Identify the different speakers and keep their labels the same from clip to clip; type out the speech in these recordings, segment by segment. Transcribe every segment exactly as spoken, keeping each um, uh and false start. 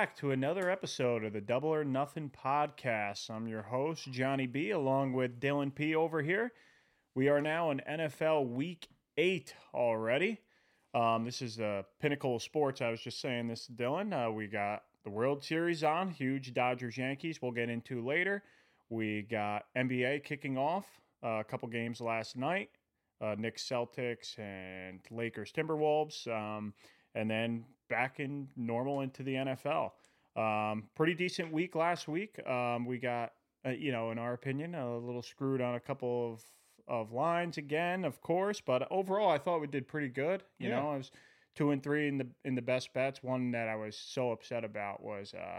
Speaker 1: back to another episode of the Double or Nothing podcast. I'm your host, Johnny B, along with Dylan P over here. We are now in N F L Week eight already. Um, this is the pinnacle of sports. I was just saying this to Dylan. Uh, we got the World Series on, huge Dodgers-Yankees we'll get into later. We got N B A kicking off, uh, a couple games last night. Uh, Knicks Celtics and Lakers Timberwolves. Um, and then back in normal into the N F L. Um, pretty decent week last week. Um, we got, uh, you know, in our opinion, a little screwed on a couple of, of lines again, of course. But overall, I thought we did pretty good. You
Speaker 2: Yeah.
Speaker 1: know, I was two and three in the in the best bets. One that I was so upset about was uh,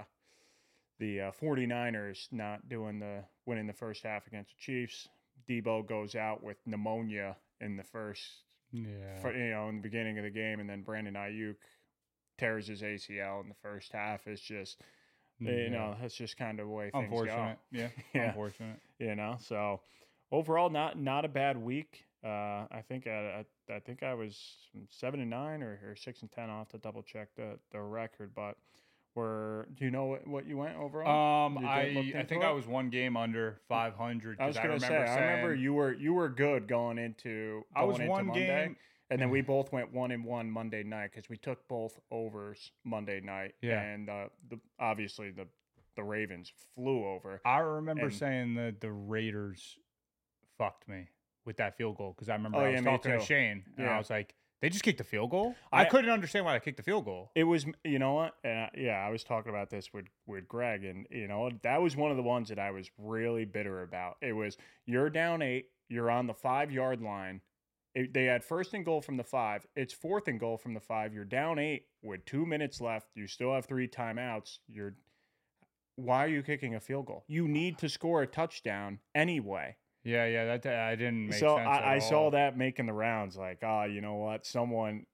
Speaker 1: the uh, 49ers not doing the winning the first half against the Chiefs. Debo goes out with pneumonia in the first,
Speaker 2: Yeah.
Speaker 1: for, you know, in the beginning of the game, and then Brandon Ayuk tears his A C L in the first half. It's just, you
Speaker 2: Yeah.
Speaker 1: know, that's just kind of the way things
Speaker 2: Unfortunate. Yeah.
Speaker 1: Yeah.
Speaker 2: Unfortunate.
Speaker 1: go. You know, so overall, not not a bad week. Uh, I think I, I I think I was seven and nine or, or six and ten. I'll have to double check the the record, but. Were, do you know what, what you went overall?
Speaker 2: Um,
Speaker 1: You did
Speaker 2: I
Speaker 1: look
Speaker 2: I
Speaker 1: into
Speaker 2: think
Speaker 1: it?
Speaker 2: I was one game under five hundred.
Speaker 1: I was
Speaker 2: I
Speaker 1: gonna say,
Speaker 2: remember
Speaker 1: I
Speaker 2: saying,
Speaker 1: remember you were you were good going into going
Speaker 2: I was
Speaker 1: into
Speaker 2: one
Speaker 1: Monday,
Speaker 2: game.
Speaker 1: and then we both went one and one Monday night because we took both overs Monday night,
Speaker 2: Yeah.
Speaker 1: and uh, the obviously the the Ravens flew over.
Speaker 2: I remember
Speaker 1: and-
Speaker 2: saying that the Raiders fucked me with that field goal because I remember
Speaker 1: Oh,
Speaker 2: I
Speaker 1: yeah,
Speaker 2: was
Speaker 1: me
Speaker 2: talking to
Speaker 1: too.
Speaker 2: Shane and
Speaker 1: Yeah.
Speaker 2: I was like, they just kicked the field goal. I,
Speaker 1: I-
Speaker 2: couldn't understand why they kicked the field goal.
Speaker 1: It was, you know what? Uh, yeah, I was talking about this with, with Greg, and, you know, that was one of the ones that I was really bitter about. It was, you're down eight, you're on the five-yard line. It, they had first and goal from the five. It's fourth and goal from the five. You're down eight with two minutes left. You still have three timeouts. You're, why are you kicking a field goal? You need to score a touchdown anyway.
Speaker 2: Yeah, yeah, that I didn't make
Speaker 1: so
Speaker 2: sense. at
Speaker 1: I, I saw
Speaker 2: all.
Speaker 1: that making the rounds. Like, ah, you know what? Someone,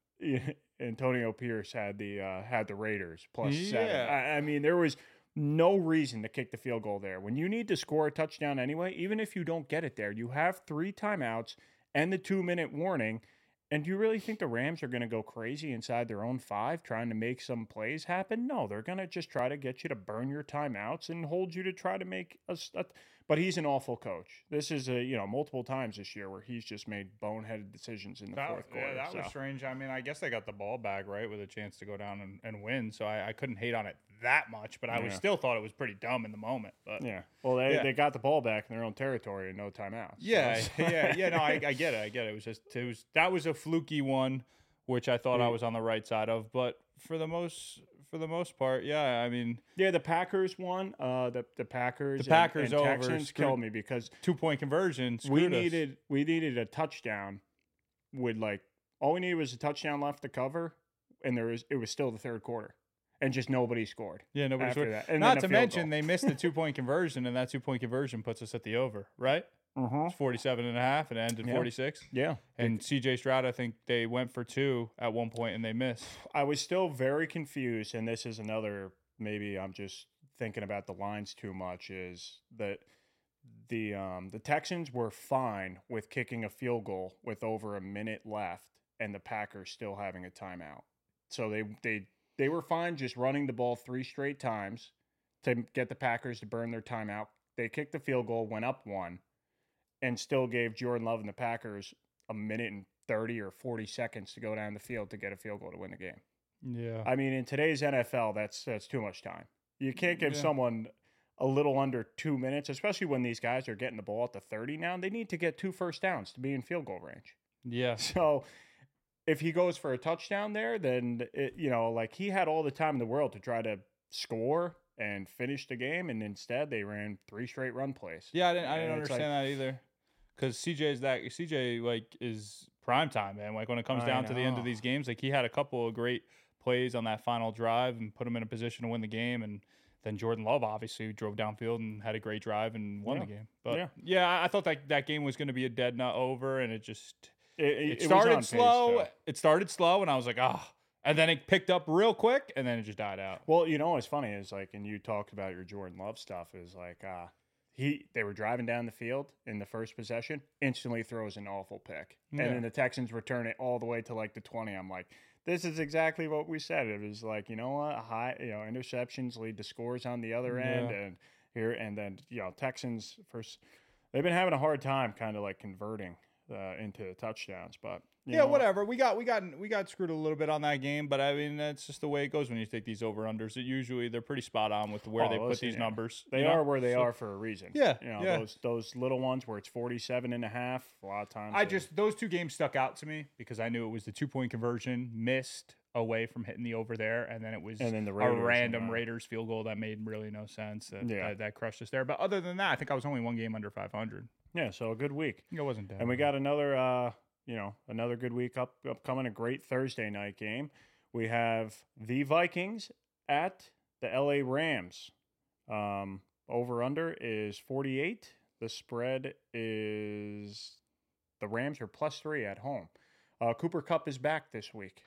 Speaker 1: Antonio Pierce had the uh, had the Raiders plus seven.
Speaker 2: Yeah.
Speaker 1: I, I mean, there was no reason to kick the field goal there. When you need to score a touchdown anyway, even if you don't get it there, you have three timeouts and the two minute warning. And do you really think the Rams are going to go crazy inside their own five trying to make some plays happen? No, they're going to just try to get you to burn your timeouts and hold you to try to make a, a but he's an awful coach. This is a, you know, multiple times this year where he's just made boneheaded decisions in the
Speaker 2: That,
Speaker 1: fourth quarter.
Speaker 2: yeah, that
Speaker 1: so.
Speaker 2: was strange. I mean, I guess they got the ball back, right, with a chance to go down and, and win. So I, I couldn't hate on it that much, but I was
Speaker 1: Yeah.
Speaker 2: still thought it was pretty dumb in the moment. But
Speaker 1: Yeah. Well, they,
Speaker 2: Yeah.
Speaker 1: they got the ball back in their own territory and no timeouts.
Speaker 2: yeah,
Speaker 1: So-
Speaker 2: yeah, yeah. No, I, I get it. I get it. It was just it was that was a fluky one, which I thought I was on the right side of. But for the most for the most part, yeah. I mean,
Speaker 1: Yeah, the Packers won. Uh, the the Packers,
Speaker 2: The Packers
Speaker 1: and, and
Speaker 2: over
Speaker 1: Texans
Speaker 2: screwed-
Speaker 1: killed me because
Speaker 2: two point conversion.
Speaker 1: we
Speaker 2: screwed us.
Speaker 1: needed we needed a touchdown. With like all we needed was a touchdown left to cover, and there was it was still the third quarter, and just nobody scored.
Speaker 2: Yeah, nobody
Speaker 1: after
Speaker 2: scored.
Speaker 1: that. And
Speaker 2: Not
Speaker 1: then a
Speaker 2: to
Speaker 1: field
Speaker 2: mention
Speaker 1: goal.
Speaker 2: they missed the two point conversion, and that two point conversion puts us at the over, right?
Speaker 1: Uh-huh.
Speaker 2: It's forty-seven and a half, and it ended
Speaker 1: Yeah.
Speaker 2: forty-six.
Speaker 1: Yeah,
Speaker 2: And C J Stroud, I think they went for two at one point and they missed.
Speaker 1: I was still very confused, and this is another. Maybe I'm just thinking about the lines too much. Is that the um, the Texans were fine with kicking a field goal with over a minute left, and the Packers still having a timeout. So they they they were fine just running the ball three straight times to get the Packers to burn their timeout. They kicked the field goal, went up one, and still gave Jordan Love and the Packers a minute and thirty or forty seconds to go down the field to get a field goal to win the game.
Speaker 2: Yeah.
Speaker 1: I mean, in today's N F L, that's that's too much time. You can't give
Speaker 2: Yeah.
Speaker 1: someone a little under two minutes, especially when these guys are getting the ball at the thirty now. They need to get two first downs to be in field goal range.
Speaker 2: Yeah.
Speaker 1: So if he goes for a touchdown there, then, it, you know, like he had all the time in the world to try to score and finish the game, and instead they ran three straight run plays.
Speaker 2: Yeah, I didn't I
Speaker 1: And
Speaker 2: didn't
Speaker 1: it's
Speaker 2: understand
Speaker 1: like-
Speaker 2: that either. Cuz C J is that C J like is prime time, man. Like when it comes
Speaker 1: I
Speaker 2: down to the end of
Speaker 1: know.
Speaker 2: these games, like he had a couple of great plays on that final drive and put him in a position to win the game, and then Jordan Love obviously drove downfield and had a great drive and won
Speaker 1: Yeah.
Speaker 2: the game. But
Speaker 1: Yeah.
Speaker 2: yeah, I I thought that that game was going to be a dead nut over, and it just
Speaker 1: It, it-
Speaker 2: it
Speaker 1: it was
Speaker 2: started
Speaker 1: on pace,
Speaker 2: slow.
Speaker 1: though.
Speaker 2: It started slow, and I was like, ah. And then it picked up real quick, and then it just died out.
Speaker 1: Well, you know what's funny is like, and you talked about your Jordan Love stuff is like, uh, he they were driving down the field in the first possession, instantly throws an awful pick,
Speaker 2: Yeah.
Speaker 1: and then the Texans return it all the way to like the twenty. I'm like, this is exactly what we said. It was like, you know what, high, you know, interceptions lead to scores on the other end,
Speaker 2: Yeah.
Speaker 1: and here and then you know Texans first. They've been having a hard time, kind of like converting uh, into touchdowns, but you
Speaker 2: Yeah,
Speaker 1: know what?
Speaker 2: whatever. We got we got we got screwed a little bit on that game, but I mean that's just the way it goes when you take these over unders. It usually they're pretty spot on with where
Speaker 1: Oh,
Speaker 2: they put
Speaker 1: listen,
Speaker 2: these
Speaker 1: yeah.
Speaker 2: numbers.
Speaker 1: They
Speaker 2: you know?
Speaker 1: are where they
Speaker 2: So-
Speaker 1: are for a reason.
Speaker 2: Yeah,
Speaker 1: you know
Speaker 2: yeah.
Speaker 1: those those little ones where it's forty-seven and a half. A lot of times,
Speaker 2: I
Speaker 1: they-
Speaker 2: just those two games stuck out to me because I knew it was the two point conversion missed away from hitting the over there, and then it was
Speaker 1: And then the
Speaker 2: a
Speaker 1: Raiders,
Speaker 2: random
Speaker 1: uh,
Speaker 2: Raiders field goal that made really no sense. That,
Speaker 1: Yeah.
Speaker 2: that, that crushed us there. But other than that, I think I was only one game under five hundred.
Speaker 1: yeah. So a good week.
Speaker 2: It wasn't bad.
Speaker 1: And we got another, uh, you know, another good week up upcoming. A great Thursday night game. We have the Vikings at the L A Rams. Um, over under is forty-eight. The spread is the Rams are plus three at home. Uh, Cooper Kupp is back this week.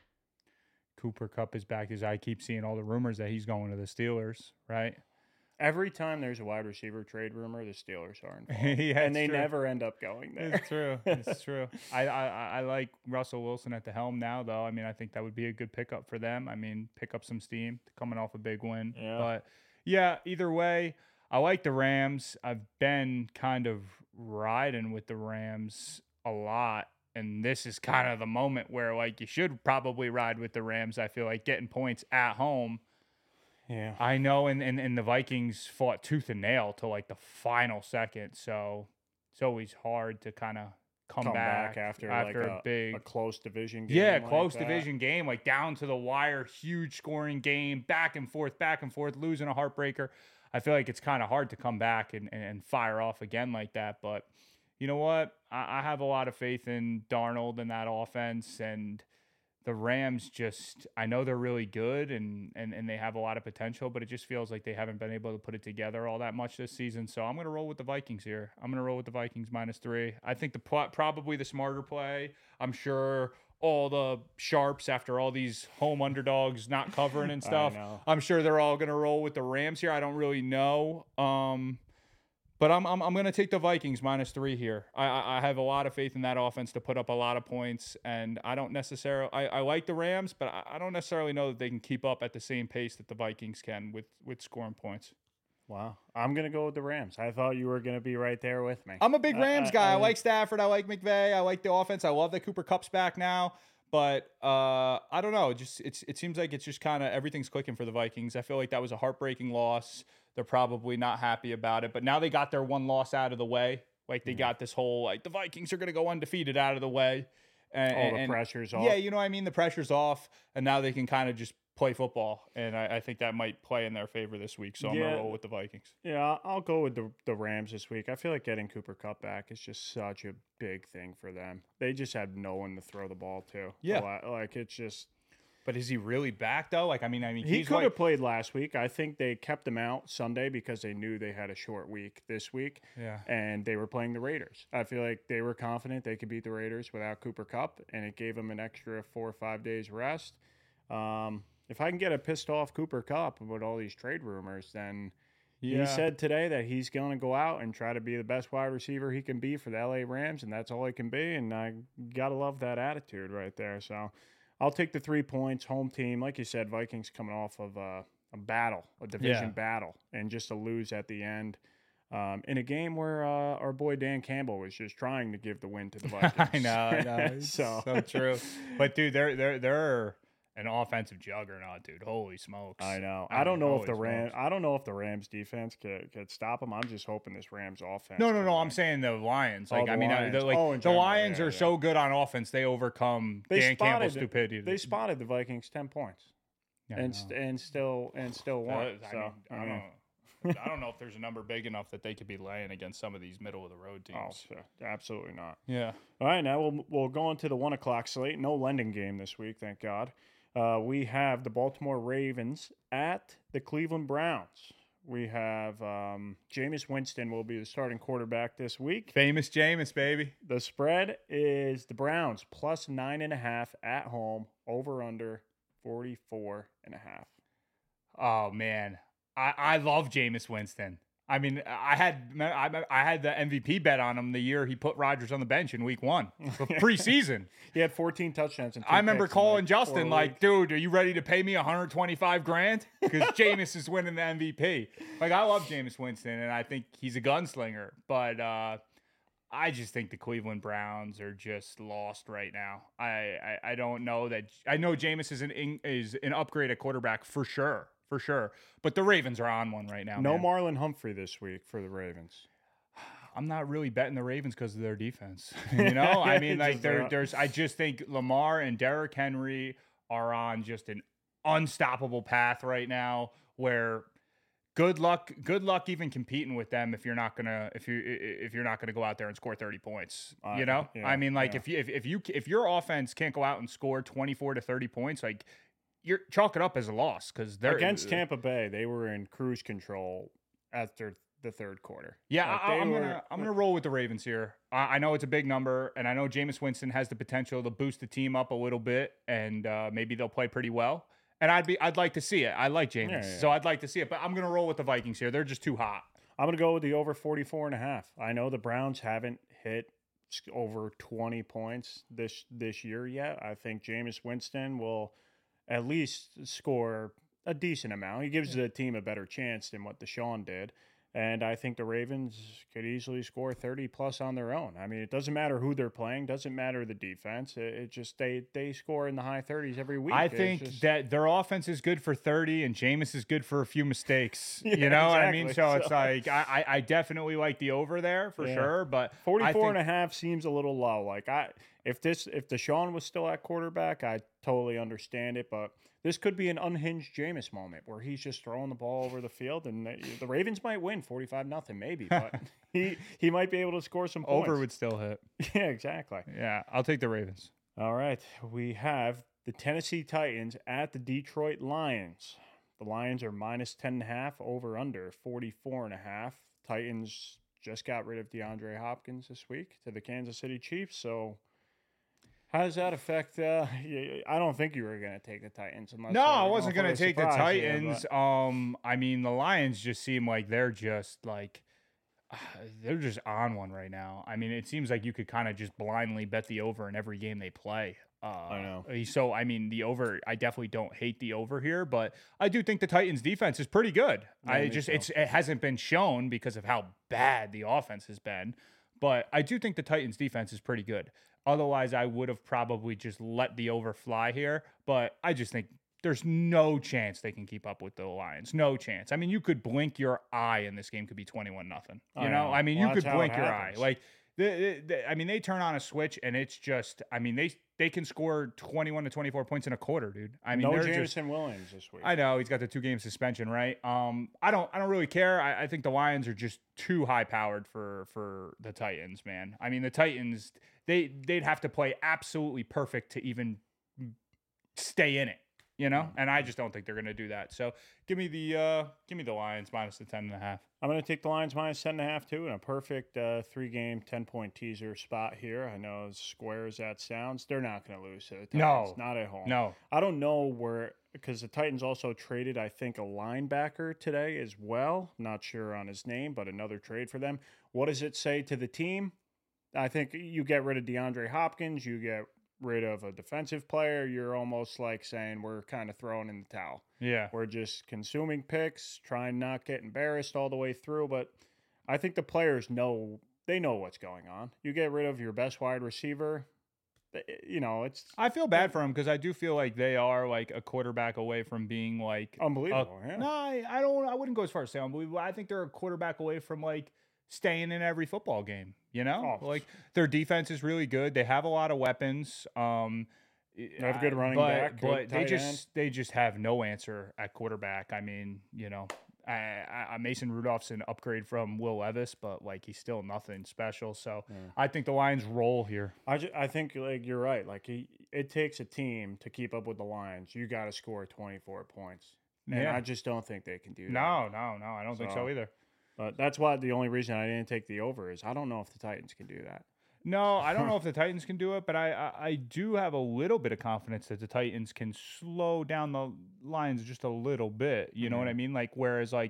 Speaker 2: Cooper Kupp is back as I keep seeing all the rumors that he's going to the Steelers, right?
Speaker 1: Every time there's a wide receiver trade rumor, the Steelers are involved,
Speaker 2: Yeah,
Speaker 1: and
Speaker 2: it's
Speaker 1: they
Speaker 2: true.
Speaker 1: never end up going there.
Speaker 2: It's true. It's true. I, I I like Russell Wilson at the helm now, though. I mean, I think that would be a good pickup for them. I mean, pick up some steam coming off a big win.
Speaker 1: Yeah.
Speaker 2: But yeah, either way, I like the Rams. I've been kind of riding with the Rams a lot. And this is kind of the moment where, like, you should probably ride with the Rams. I feel like getting points at home.
Speaker 1: Yeah.
Speaker 2: I know, and, and, and the Vikings fought tooth and nail till like the final second, so it's always hard to kind of come,
Speaker 1: Come
Speaker 2: back,
Speaker 1: back after,
Speaker 2: after
Speaker 1: like
Speaker 2: a,
Speaker 1: a,
Speaker 2: big
Speaker 1: a close division game.
Speaker 2: yeah
Speaker 1: like
Speaker 2: close
Speaker 1: that.
Speaker 2: division game, like down to the wire, huge scoring game, back and forth, back and forth, losing a heartbreaker. I feel like it's kind of hard to come back and, and, and fire off again like that, but you know what? I, I have a lot of faith in Darnold and that offense, and the Rams just, I know they're really good and, and, and they have a lot of potential, but it just feels like they haven't been able to put it together all that much this season. So I'm going to roll with the Vikings here. I'm going to roll with the Vikings minus three. I think the pl- probably the smarter play. I'm sure all the sharps after all these home underdogs not covering and
Speaker 1: I
Speaker 2: stuff,
Speaker 1: know.
Speaker 2: I'm sure they're all going to roll with the Rams here. I don't really know. Um, But I'm I'm, I'm going to take the Vikings minus three here. I, I I have a lot of faith in that offense to put up a lot of points, and I don't necessarily I, I like the Rams, but I, I don't necessarily know that they can keep up at the same pace that the Vikings can with with scoring points.
Speaker 1: Wow. I'm going to go with the Rams. I thought you were going to be right there with me.
Speaker 2: I'm a big
Speaker 1: I-
Speaker 2: Rams
Speaker 1: I-
Speaker 2: guy. I,
Speaker 1: I-
Speaker 2: like Stafford. I like McVay. I like the offense. I love that Cooper Kupp's back now. But uh, I don't know. It just it's it seems like it's just kind of everything's clicking for the Vikings. I feel like that was a heartbreaking loss. They're probably not happy about it. But now they got their one loss out of the way. Like they got this whole like the Vikings are going to go undefeated out of the way. And,
Speaker 1: All the
Speaker 2: and-
Speaker 1: pressure's off.
Speaker 2: Yeah, you know what I mean? The pressure's off. And now they can kind of just play football. And I, I think that might play in their favor this week. So I'm going
Speaker 1: Yeah.
Speaker 2: to roll with the Vikings.
Speaker 1: Yeah, I'll- I'll go with the the Rams this week. I feel like getting Cooper Kupp back is just such a big thing for them. They just had no one to throw the ball to.
Speaker 2: Yeah.
Speaker 1: A lot- like it's just
Speaker 2: But is he really back though? Like I mean, I mean,
Speaker 1: he
Speaker 2: he's
Speaker 1: could
Speaker 2: like,
Speaker 1: have played last week. I think they kept him out Sunday because they knew they had a short week this week.
Speaker 2: yeah.
Speaker 1: And they were playing the Raiders. I feel like they were confident they could beat the Raiders without Cooper Kupp, and it gave them an extra four or five days rest. Um, if I can get a pissed off Cooper Kupp with all these trade rumors, then
Speaker 2: Yeah.
Speaker 1: he said today that he's going to go out and try to be the best wide receiver he can be for the L A Rams, and that's all he can be. And I gotta love that attitude right there. So I'll take the three points. Home team, like you said, Vikings coming off of a, a battle, a division
Speaker 2: Yeah.
Speaker 1: battle, and just to lose at the end. Um, in a game where uh, our boy Dan Campbell was just trying to give the win to the Vikings.
Speaker 2: I know, I know. It's
Speaker 1: so,
Speaker 2: so true. But dude, they're they're they're an offensive juggernaut, dude. Holy smokes!
Speaker 1: I know.
Speaker 2: I
Speaker 1: I don't
Speaker 2: mean,
Speaker 1: know if the
Speaker 2: holy
Speaker 1: Ram.
Speaker 2: smokes.
Speaker 1: I don't know if the Rams defense could could stop them. I'm just hoping this Rams offense.
Speaker 2: No, no,
Speaker 1: can,
Speaker 2: no. I'm
Speaker 1: like-
Speaker 2: saying the Lions.
Speaker 1: Oh,
Speaker 2: Like
Speaker 1: the
Speaker 2: I mean, uh,
Speaker 1: Lions.
Speaker 2: the, like
Speaker 1: Oh, in
Speaker 2: the
Speaker 1: general,
Speaker 2: Lions
Speaker 1: yeah,
Speaker 2: are
Speaker 1: yeah.
Speaker 2: so good on offense. They overcome
Speaker 1: They
Speaker 2: Dan Campbell's
Speaker 1: spotted-
Speaker 2: stupidity.
Speaker 1: They spotted the Vikings ten points
Speaker 2: Yeah, I
Speaker 1: and
Speaker 2: know.
Speaker 1: st- and still and still won.
Speaker 2: That- I
Speaker 1: so
Speaker 2: mean, I don't
Speaker 1: mean,
Speaker 2: know. I don't know if there's a number big enough that they could be laying against some of these middle of the road
Speaker 1: Oh,
Speaker 2: teams.
Speaker 1: so- absolutely not.
Speaker 2: Yeah.
Speaker 1: All right, now we'll we'll go into the one o'clock slate. No lending game this week, thank God. Uh, we have the Baltimore Ravens at the Cleveland Browns. We have um, Jameis Winston will be the starting quarterback this week.
Speaker 2: Famous Jameis, baby.
Speaker 1: The spread is the Browns plus nine and a half at home, over under forty-four and a half.
Speaker 2: Oh man, I I love Jameis Winston. I mean, I had I, I had the M V P bet on him the year he put Rodgers on the bench in week one, preseason.
Speaker 1: He had fourteen touchdowns. And two
Speaker 2: I remember
Speaker 1: picks in,
Speaker 2: calling
Speaker 1: like,
Speaker 2: Justin
Speaker 1: four
Speaker 2: like,
Speaker 1: weeks.
Speaker 2: dude, are you ready to pay me one hundred twenty-five grand? Because Jameis is winning the M V P. Like, I love Jameis Winston, and I think he's a gunslinger. But uh, I just think the Cleveland Browns are just lost right now. I I, I don't know that. I know Jameis is an is an upgrade at quarterback for sure. For sure. But the Ravens are on one right now.
Speaker 1: No
Speaker 2: man.
Speaker 1: Marlon Humphrey this week for the Ravens.
Speaker 2: I'm not really betting the Ravens because of their defense. You know, I mean, like
Speaker 1: Just
Speaker 2: there,
Speaker 1: not.
Speaker 2: there's. I just think Lamar and Derrick Henry are on just an unstoppable path right now. Where good luck, good luck even competing with them if you're not gonna if you if you're not gonna go out there and score thirty points.
Speaker 1: Uh,
Speaker 2: You know,
Speaker 1: yeah,
Speaker 2: I mean, like
Speaker 1: yeah.
Speaker 2: if you if, if you if your offense can't go out and score twenty-four to thirty points, like you're chalk it up as a loss because they're
Speaker 1: Against Tampa Bay, they were in cruise control after the third quarter.
Speaker 2: Yeah,
Speaker 1: Like,
Speaker 2: I,
Speaker 1: they
Speaker 2: I'm
Speaker 1: were-
Speaker 2: gonna I'm gonna roll with the Ravens here. I, I know it's a big number, and I know Jameis Winston has the potential to boost the team up a little bit, and uh, maybe they'll play pretty well. And I'd be I'd like to see it. I like Jameis,
Speaker 1: Yeah, yeah.
Speaker 2: so I'd like to see it. But I'm gonna roll with the Vikings here. They're just too hot.
Speaker 1: I'm going to go with the over forty-four and a half. I know the Browns haven't hit s- over twenty points this this year yet. I think Jameis Winston will at least score a decent amount. He gives the team a better chance than what Deshaun did. And I think the Ravens could easily score thirty plus on their own. I mean, it doesn't matter who they're playing, doesn't matter the defense. It, it just they they score in the high thirties every week.
Speaker 2: I
Speaker 1: It's
Speaker 2: think
Speaker 1: just-
Speaker 2: that their offense is good for thirty, and Jameis is good for a few mistakes.
Speaker 1: Yeah,
Speaker 2: you know what I mean?
Speaker 1: exactly.
Speaker 2: So it's
Speaker 1: So-
Speaker 2: like I, I I definitely like the over there for
Speaker 1: Yeah.
Speaker 2: sure. But I
Speaker 1: forty-four and
Speaker 2: think-
Speaker 1: a half seems a little low. Like I if this if Deshaun was still at quarterback, I totally understand it, but this could be an unhinged Jameis moment where he's just throwing the ball over the field, and the, the Ravens might win forty-five nothing, maybe, but he he might be able to score some points.
Speaker 2: over would still hit.
Speaker 1: Yeah, exactly.
Speaker 2: Yeah, I'll take the Ravens.
Speaker 1: All right, we have the Tennessee Titans at the Detroit Lions. The Lions are minus ten and a half, over under forty-four and a half. Titans just got rid of DeAndre Hopkins this week to the Kansas City Chiefs, so. How does that affect? Uh, y- I don't think you were going to take the Titans. Unless
Speaker 2: No,
Speaker 1: they were
Speaker 2: I
Speaker 1: going
Speaker 2: wasn't
Speaker 1: for
Speaker 2: gonna
Speaker 1: a
Speaker 2: take the
Speaker 1: surprise, yeah,
Speaker 2: Titans.
Speaker 1: but-
Speaker 2: um, I mean, the Lions just seem like they're just like they're just on one right now. I mean, it seems like you could kind of just blindly bet the over in every game they play. Uh,
Speaker 1: I know.
Speaker 2: So, I mean, the over. I definitely don't hate the over here, but I do think the Titans' defense is pretty good.
Speaker 1: Yeah,
Speaker 2: I
Speaker 1: me
Speaker 2: just
Speaker 1: too.
Speaker 2: it's it hasn't been shown because of how bad the offense has been, but I do think the Titans' defense is pretty good. Otherwise, I would have probably just let the over fly here, but I just think there's no chance they can keep up with the Lions. No chance. I mean, you could blink your eye and this game could be twenty-one nothing. You
Speaker 1: I
Speaker 2: know?
Speaker 1: know.
Speaker 2: I mean,
Speaker 1: Well,
Speaker 2: you could
Speaker 1: that's how it
Speaker 2: blink your eye.
Speaker 1: happens.
Speaker 2: Like the, the, the- I mean, they turn on a switch and it's just I mean, they they can score twenty-one to twenty-four points in a quarter, dude. I mean,
Speaker 1: no
Speaker 2: they're
Speaker 1: Jameson
Speaker 2: just
Speaker 1: Williams this week.
Speaker 2: I know he's got the two game suspension, right? Um, I don't, I don't really care. I, I think the Lions are just too high powered for for the Titans, man. I mean, the Titans, they they'd have to play absolutely perfect to even stay in it, you know. And I just don't think they're gonna do that. So give me the uh, give me the Lions minus the ten and a half.
Speaker 1: I'm going to take the Lions minus ten and a half too, in a perfect uh, three-game, ten-point teaser spot here. I know as square as that sounds, they're not going to lose to the Titans.
Speaker 2: No.
Speaker 1: Not at home.
Speaker 2: No,
Speaker 1: I don't know where, because the Titans also traded, I think, a linebacker today as well. Not sure on his name, but another trade for them. What does it say to the team? I think you get rid of DeAndre Hopkins, you get rid of a defensive player, you're almost like saying we're kind of throwing in the towel.
Speaker 2: yeah,
Speaker 1: We're just consuming picks, trying not get embarrassed all the way through. But I think the players know, they know what's going on. You get rid of your best wide receiver, you know, it's
Speaker 2: I feel bad for them because I do feel like they are like a quarterback away from being like
Speaker 1: unbelievable.
Speaker 2: Uh,
Speaker 1: yeah.
Speaker 2: No, I, I don't. I wouldn't go as far as say unbelievable. I think they're a quarterback away from like staying in every football game. You know,
Speaker 1: Oh.
Speaker 2: like their defense is really good. They have a lot of weapons. Um,
Speaker 1: They have a good
Speaker 2: I-
Speaker 1: running
Speaker 2: but,
Speaker 1: back, good
Speaker 2: but they
Speaker 1: tight
Speaker 2: just
Speaker 1: end.
Speaker 2: they just have no answer at quarterback. I mean, you know, I, I, I- Mason Rudolph's an upgrade from Will Levis, but like he's still nothing special. So
Speaker 1: Yeah.
Speaker 2: I think the Lions roll here.
Speaker 1: I, ju- I think like you're right. Like he, it takes a team to keep up with the Lions. You got to score twenty-four points, and
Speaker 2: Yeah.
Speaker 1: I just don't think they can do that.
Speaker 2: No, no, no. I don't think so
Speaker 1: So-
Speaker 2: either.
Speaker 1: But that's why the only reason I didn't take the over is I don't know if the Titans can do that.
Speaker 2: No, I don't know if the Titans can do it, but I, I I do have a little bit of confidence that the Titans can slow down the Lions just a little bit. You know what I mean? Like whereas like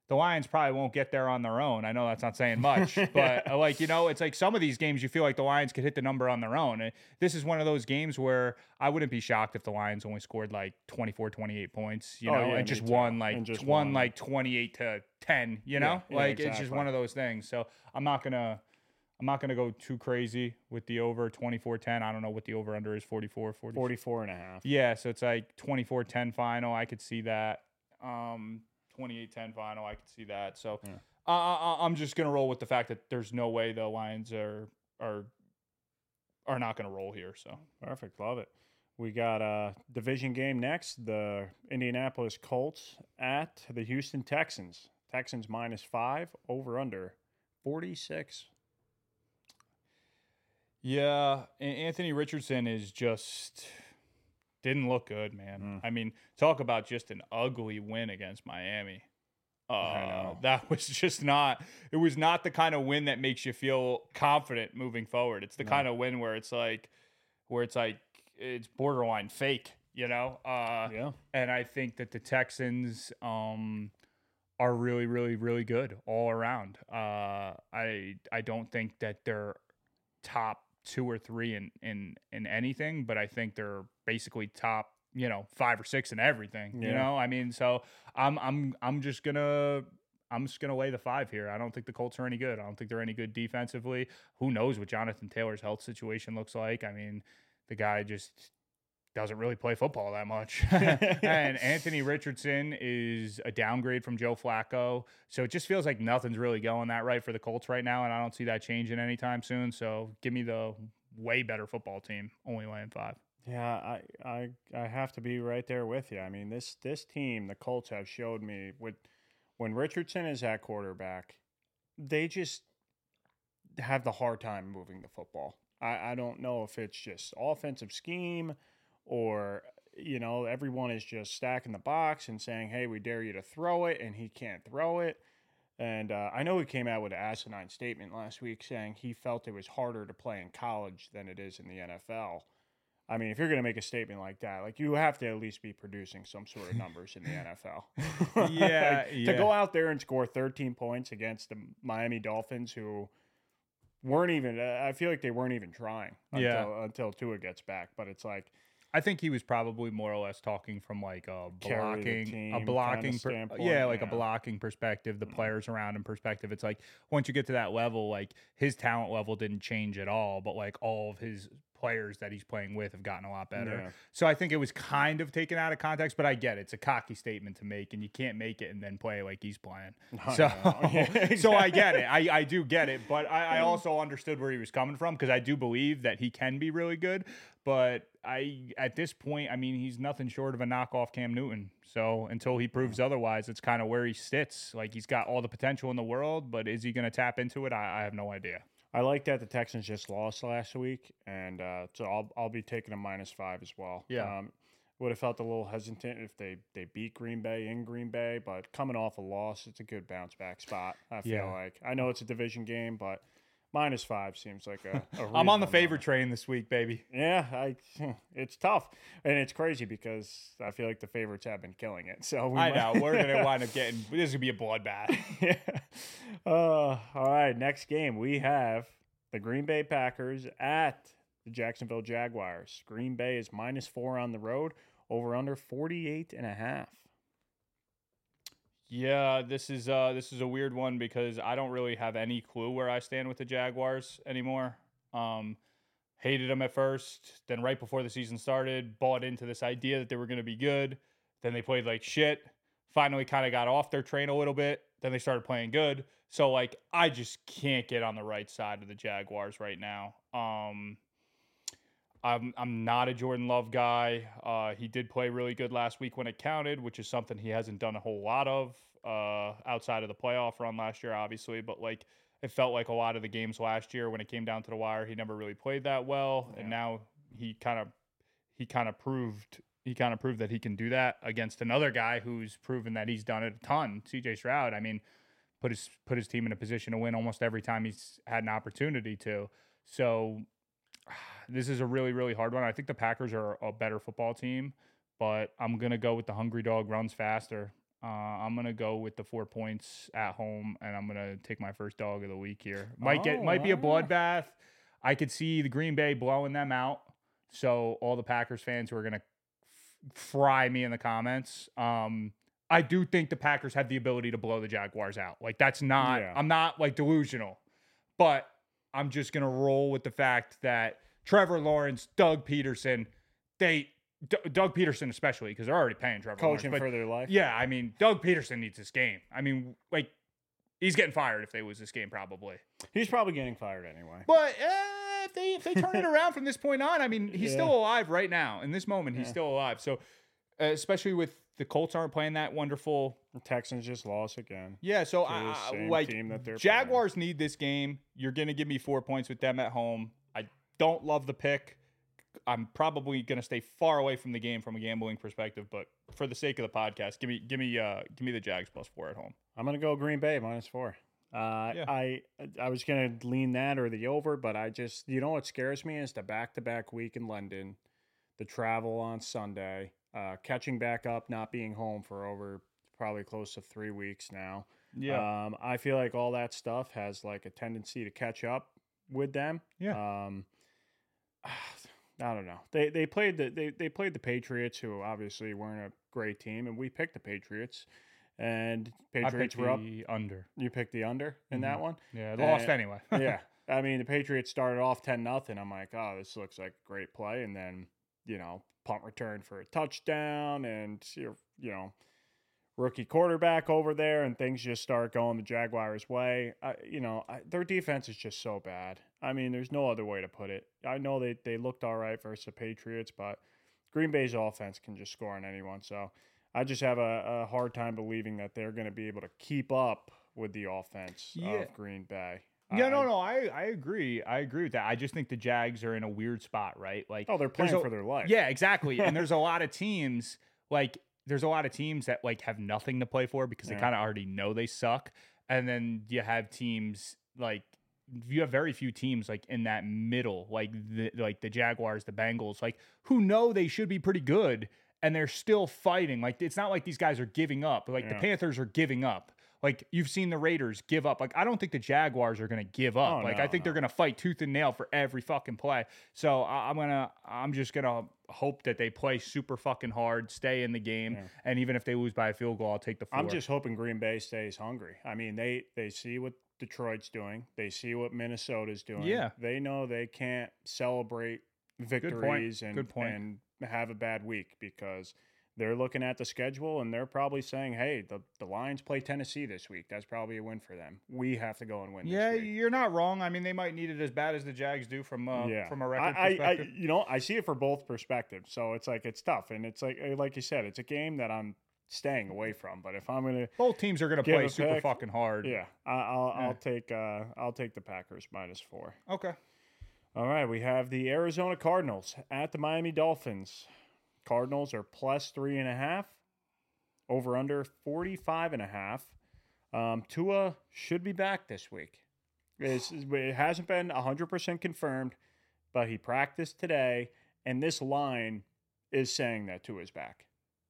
Speaker 2: the Lions probably won't get there on their own. I know that's not saying much, but uh, like, you know, it's like some of these games you feel like the Lions could hit the number on their own. And this is one of those games where I wouldn't be shocked if the Lions only scored like twenty-four, twenty-eight points, you
Speaker 1: Oh,
Speaker 2: know,
Speaker 1: yeah,
Speaker 2: and
Speaker 1: me
Speaker 2: just
Speaker 1: too.
Speaker 2: won like
Speaker 1: And just
Speaker 2: won
Speaker 1: won.
Speaker 2: like twenty-eight to ten, you know,
Speaker 1: yeah,
Speaker 2: like it's just
Speaker 1: exactly.
Speaker 2: one of those things. So I'm not going to, I'm not going to go too crazy with the over twenty-four ten. I don't know what the over under is, forty-four, forty.
Speaker 1: forty-four and a half.
Speaker 2: Yeah, so it's like twenty-four ten final. I could see that. Um, twenty-eight ten final. I could see that. So
Speaker 1: Yeah.
Speaker 2: uh, I, I'm just gonna roll with the fact that there's no way the Lions are are are not gonna roll here. So
Speaker 1: Perfect. Love it. We got a division game next. The Indianapolis Colts at the Houston Texans. Texans minus five, over under forty-six.
Speaker 2: yeah, A- Anthony Richardson is just didn't look good, man.
Speaker 1: Mm.
Speaker 2: I mean, talk about just an ugly win against Miami. Uh,
Speaker 1: know.
Speaker 2: that was just not. It was not the kind of win that makes you feel confident moving forward. It's the
Speaker 1: No.
Speaker 2: kind of win where it's like, where it's like it's borderline fake, you know. Uh,
Speaker 1: Yeah.
Speaker 2: and I think that the Texans um, are really, really, really good all around. Uh, I I don't think that they're top two or three in in in anything, but I think they're basically top, you know, five or six in everything. You
Speaker 1: Yeah.
Speaker 2: know, I mean, so I'm I'm I'm just gonna. I'm just gonna lay the five here. I don't think the Colts are any good. I don't think they're any good defensively. Who knows what Jonathan Taylor's health situation looks like? I mean, the guy just doesn't really play football that much. And Anthony Richardson is a downgrade from Joe Flacco. So it just feels like nothing's really going that right for the Colts right now. And I don't see that changing anytime soon. So give me the way better football team, only laying five.
Speaker 1: Yeah, I, I I have to be right there with you. I mean, this this team, the Colts, have showed me with when Richardson is at quarterback, they just have the hard time moving the football. I, I don't know if it's just offensive scheme or, you know, everyone is just stacking the box and saying, hey, we dare you to throw it, and he can't throw it. And uh, I know he came out with an asinine statement last week saying he felt it was harder to play in college than it is in the N F L. I mean, if you're going to make a statement like that, like you have to at least be producing some sort of numbers in the N F L.
Speaker 2: Yeah,
Speaker 1: Like,
Speaker 2: yeah.
Speaker 1: To go out there and score thirteen points against the Miami Dolphins, who weren't even, uh, I feel like they weren't even trying until,
Speaker 2: Yeah.
Speaker 1: until Tua gets back. But it's like,
Speaker 2: I think he was probably more or less talking from like a
Speaker 1: Carry the
Speaker 2: blocking,
Speaker 1: team
Speaker 2: a
Speaker 1: kinda
Speaker 2: blocking, per,
Speaker 1: standpoint,
Speaker 2: yeah, like
Speaker 1: yeah.
Speaker 2: a blocking perspective, the players around him perspective. It's like once you get to that level, like his talent level didn't change at all, but like all of his players that he's playing with have gotten a lot better.
Speaker 1: Yeah.
Speaker 2: So I think it was kind of taken out of context, but I get it. It's a cocky statement to make, and you can't make it and then play like he's playing.
Speaker 1: I
Speaker 2: So,
Speaker 1: know. Yeah,
Speaker 2: so I get it. I, I do get it, but I, I also understood where he was coming from because I do believe that he can be really good. But I, at this point, I mean, he's nothing short of a knockoff Cam Newton. So until he proves otherwise, it's kind of where he sits. Like he's got all the potential in the world, but is he going to tap into it? I, I have no idea.
Speaker 1: I like that the Texans just lost last week, and uh, so I'll I'll be taking a minus five as well.
Speaker 2: Yeah.
Speaker 1: Um, would have felt a little hesitant if they, they beat Green Bay in Green Bay, but coming off a loss, it's a good bounce back spot. I feel
Speaker 2: Yeah.
Speaker 1: like I know it's a division game, but minus five seems like a. a
Speaker 2: I'm on the
Speaker 1: reasonable
Speaker 2: favorite
Speaker 1: number.
Speaker 2: train this week, baby.
Speaker 1: Yeah, I. It's tough, and it's crazy because I feel like the favorites have been killing it. So we
Speaker 2: I
Speaker 1: might-
Speaker 2: know. We're going to wind up getting, this is going to be a bloodbath.
Speaker 1: yeah. Uh, all right. Next game, we have the Green Bay Packers at the Jacksonville Jaguars. Green Bay is minus four on the road, over under forty-eight and a half.
Speaker 2: Yeah, this is uh this is a weird one because I don't really have any clue where I stand with the Jaguars anymore. Um hated them at first, then right before the season started, bought into this idea that they were going to be good. Then they played like shit. Finally kind of got off their train a little bit. Then they started playing good. So like I just can't get on the right side of the Jaguars right now. Um I'm I'm not a Jordan Love guy. Uh, he did play really good last week when it counted, which is something he hasn't done a whole lot of uh, outside of the playoff run last year, obviously. But like it felt like a lot of the games last year when it came down to the wire, he never really played that well,
Speaker 1: Yeah.
Speaker 2: and now he kind of he kind of proved he kind of proved that he can do that against another guy who's proven that he's done it a ton. C J Stroud, I mean, put his put his team in a position to win almost every time he's had an opportunity to. So. This is a really, really hard one. I think the Packers are a better football team, but I'm going to go with the hungry dog runs faster. Uh, I'm gonna go with the four points at home, and I'm gonna take my first dog of the week here. Might get
Speaker 1: Oh,
Speaker 2: might be a
Speaker 1: ah.
Speaker 2: bloodbath. I could see the Green Bay blowing them out. So all the Packers fans who are gonna f- fry me in the comments. Um, I do think the Packers have the ability to blow the Jaguars out. Like that's not.
Speaker 1: Yeah.
Speaker 2: I'm not like delusional, but I'm just gonna roll with the fact that Trevor Lawrence, Doug Peterson, they. D- Doug Peterson especially, because they're already paying Trevor
Speaker 1: Coaching
Speaker 2: Lawrence.
Speaker 1: for their life.
Speaker 2: Yeah, I mean, Doug Peterson needs this game. I mean, like, he's getting fired if they lose this game, probably.
Speaker 1: He's probably getting fired anyway.
Speaker 2: But uh, if they if they turn it around from this point on, I mean, he's
Speaker 1: Yeah.
Speaker 2: still alive right now. In this moment, he's
Speaker 1: Yeah.
Speaker 2: still alive. So, uh, especially with the Colts aren't playing that wonderful.
Speaker 1: The Texans just lost again.
Speaker 2: Yeah, so
Speaker 1: To the
Speaker 2: uh,
Speaker 1: same
Speaker 2: like
Speaker 1: team that they're
Speaker 2: Jaguars need this game. You're gonna give me four points with them at home. I don't love the pick. I'm probably going to stay far away from the game from a gambling perspective, but for the sake of the podcast, give me, give me, uh, give me the Jags plus four at home.
Speaker 1: I'm gonna go Green Bay minus four. Uh,
Speaker 2: Yeah.
Speaker 1: I I was gonna lean that or the over, but I just you know what scares me is the back to back week in London, the travel on Sunday, uh, catching back up, not being home for over probably close to three weeks now. Um, I feel like all that stuff has like a tendency to catch up with them.
Speaker 2: Yeah.
Speaker 1: Um, I don't know. They they played the they, they played the Patriots, who obviously weren't a great team, and we picked the Patriots, and
Speaker 2: I
Speaker 1: Patriots
Speaker 2: picked
Speaker 1: were up.
Speaker 2: the under.
Speaker 1: You picked the under in that one.
Speaker 2: Yeah, they lost
Speaker 1: Uh,
Speaker 2: anyway.
Speaker 1: Yeah, I mean the Patriots started off ten nothing. I'm like, oh, this looks like a great play, and then you know punt return for a touchdown, and you you know rookie quarterback over there, and things just start going the Jaguars' way. I, you know, I, their defense is just so bad. I mean, there's no other way to put it. I know they, they looked all right versus the Patriots, but Green Bay's offense can just score on anyone. So I just have a, a hard time believing that they're going to be able to keep up with the offense
Speaker 2: Yeah.
Speaker 1: of Green Bay.
Speaker 2: Yeah,
Speaker 1: I-
Speaker 2: no, no, I, I agree. I agree with that. I just think the Jags are in a weird spot, right? Like,
Speaker 1: Oh, they're
Speaker 2: there's
Speaker 1: playing
Speaker 2: a-
Speaker 1: for their life.
Speaker 2: Yeah, exactly. And there's a lot of teams like there's a lot of teams that like have nothing to play for because
Speaker 1: Yeah.
Speaker 2: they kind of already know they suck. And then you have teams like you have very few teams like in that middle, like the like the Jaguars, the Bengals, like who know they should be pretty good and they're still fighting. Like it's not like these guys are giving up. Like the
Speaker 1: Yeah.
Speaker 2: Panthers are giving up. Like you've seen the Raiders give up. Like I don't think the Jaguars are going to give up.
Speaker 1: Oh,
Speaker 2: like
Speaker 1: no,
Speaker 2: I think
Speaker 1: no.
Speaker 2: they're going to fight tooth and nail for every fucking play. So I, I'm gonna, I'm just gonna hope that they play super fucking hard, stay in the game,
Speaker 1: Yeah.
Speaker 2: and even if they lose by a field goal, I'll take the four.
Speaker 1: I'm just hoping Green Bay stays hungry. I mean, they they see what Detroit's doing. They see what Minnesota's doing.
Speaker 2: Yeah.
Speaker 1: They know they can't celebrate victories and
Speaker 2: Good point.
Speaker 1: and have a bad week because they're looking at the schedule and they're probably saying, "Hey, the, the Lions play Tennessee this week. That's probably a win for them. We have to go and win
Speaker 2: yeah,
Speaker 1: this week."
Speaker 2: you're not wrong. I mean, they might need it as bad as the Jags do from uh,
Speaker 1: Yeah,
Speaker 2: from a record
Speaker 1: I, I, I,
Speaker 2: perspective.
Speaker 1: you know, I see it for both perspectives. So it's like it's tough, and it's like like you said, it's a game that I'm staying away from. But if I'm gonna
Speaker 2: Both teams are going to
Speaker 1: Give
Speaker 2: play
Speaker 1: a
Speaker 2: super
Speaker 1: pick.
Speaker 2: fucking hard.
Speaker 1: Yeah, I, I'll
Speaker 2: Yeah.
Speaker 1: I'll take uh, I'll take the Packers minus four.
Speaker 2: Okay.
Speaker 1: All right, we have the Arizona Cardinals at the Miami Dolphins. Cardinals are plus three and a half. Over under forty-five and a half. Um, Tua should be back this week. It's, it hasn't been one hundred percent confirmed, but he practiced today, and this line is saying that Tua's back.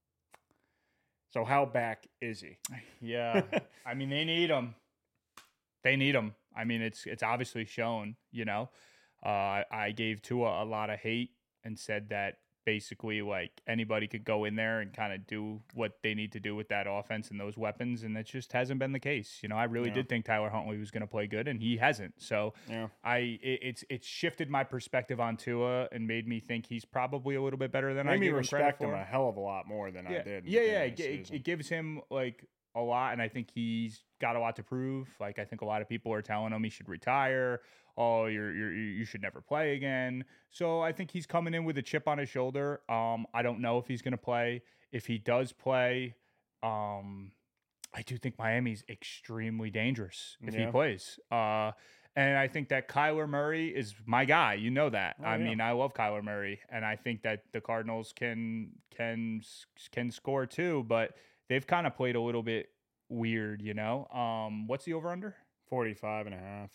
Speaker 1: So how back is he?
Speaker 2: Yeah, I mean they need him. They need him. I mean it's it's obviously shown. You know, uh, I gave Tua a lot of hate and said that basically like anybody could go in there and kind of do what they need to do with that offense and those weapons, and that just hasn't been the case. You know, I really
Speaker 1: Yeah.
Speaker 2: did think Tyler Huntley was going to play good, and he hasn't. So
Speaker 1: Yeah.
Speaker 2: I it, it's it's shifted my perspective on Tua and made me think he's probably a little bit better than I
Speaker 1: Made me
Speaker 2: gave him credit
Speaker 1: respect him
Speaker 2: for.
Speaker 1: a hell of a lot more than
Speaker 2: yeah.
Speaker 1: I did. in the
Speaker 2: Yeah, yeah.
Speaker 1: beginning
Speaker 2: It,
Speaker 1: of the
Speaker 2: it,
Speaker 1: season.
Speaker 2: it gives him like a lot, and I think he's got a lot to prove. Like I think a lot of people are telling him he should retire. Oh, you're you're you should never play again. So I think he's coming in with a chip on his shoulder. Um, I don't know if he's gonna play. If he does play, um, I do think Miami's extremely dangerous if he
Speaker 1: Yeah.
Speaker 2: plays. Uh, and I think that Kyler Murray is my guy. You know that.
Speaker 1: Oh,
Speaker 2: I
Speaker 1: yeah.
Speaker 2: mean, I love Kyler Murray, and I think that the Cardinals can can can score too. But they've kind of played a little bit weird, you know. Um, what's the over under?
Speaker 1: forty-five and a half.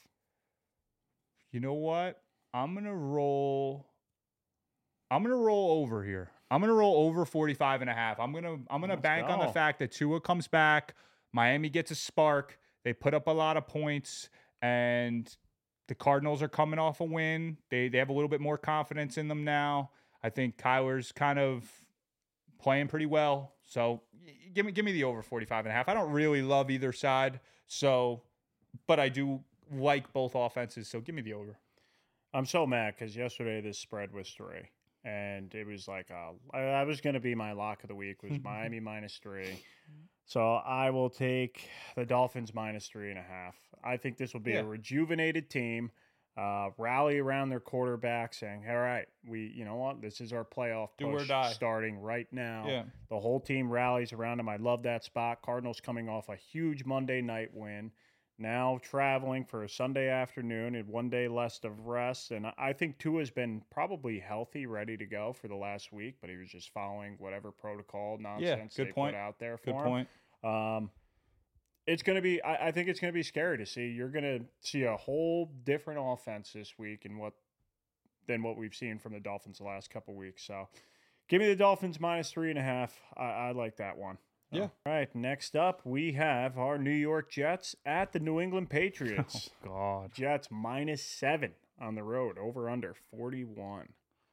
Speaker 2: You know what? I'm gonna roll. I'm gonna roll over here. I'm going to roll over forty-five and a half. I'm going to I'm going to
Speaker 1: Let's
Speaker 2: bank on the
Speaker 1: go.
Speaker 2: fact that Tua comes back, Miami gets a spark, they put up a lot of points, and the Cardinals are coming off a win. They they have a little bit more confidence in them now. I think Kyler's kind of playing pretty well. So give me give me the over forty-five and a half. I don't really love either side. So, but I do like both offenses. So give me the over.
Speaker 1: I'm so mad because yesterday this spread was three, and it was like uh, I, I was going to be my lock of the week was Miami minus three. So I will take the Dolphins minus three and a half. I think this will be
Speaker 2: Yeah.
Speaker 1: a rejuvenated team, uh, rally around their quarterback, saying, "All right, we, you know what, this is our playoff
Speaker 2: Do or
Speaker 1: push
Speaker 2: die.
Speaker 1: starting right now."
Speaker 2: Yeah.
Speaker 1: The whole team rallies around him. I love that spot. Cardinals coming off a huge Monday night win. Now traveling for a Sunday afternoon and one day less of rest. And I- I think Tua's been probably healthy, ready to go for the last week, but he was just following whatever protocol nonsense
Speaker 2: good
Speaker 1: they
Speaker 2: point.
Speaker 1: put out there for
Speaker 2: Good
Speaker 1: him.
Speaker 2: point.
Speaker 1: Um, it's going to be, I, I think it's going to be scary to see. You're going to see a whole different offense this week and what than what we've seen from the Dolphins the last couple weeks. So give me the Dolphins minus three and a half. I, I like that one.
Speaker 2: Yeah.
Speaker 1: All right. Next up, we have our New York Jets at the New England Patriots.
Speaker 2: Oh, God.
Speaker 1: Jets minus seven on the road, over under forty-one.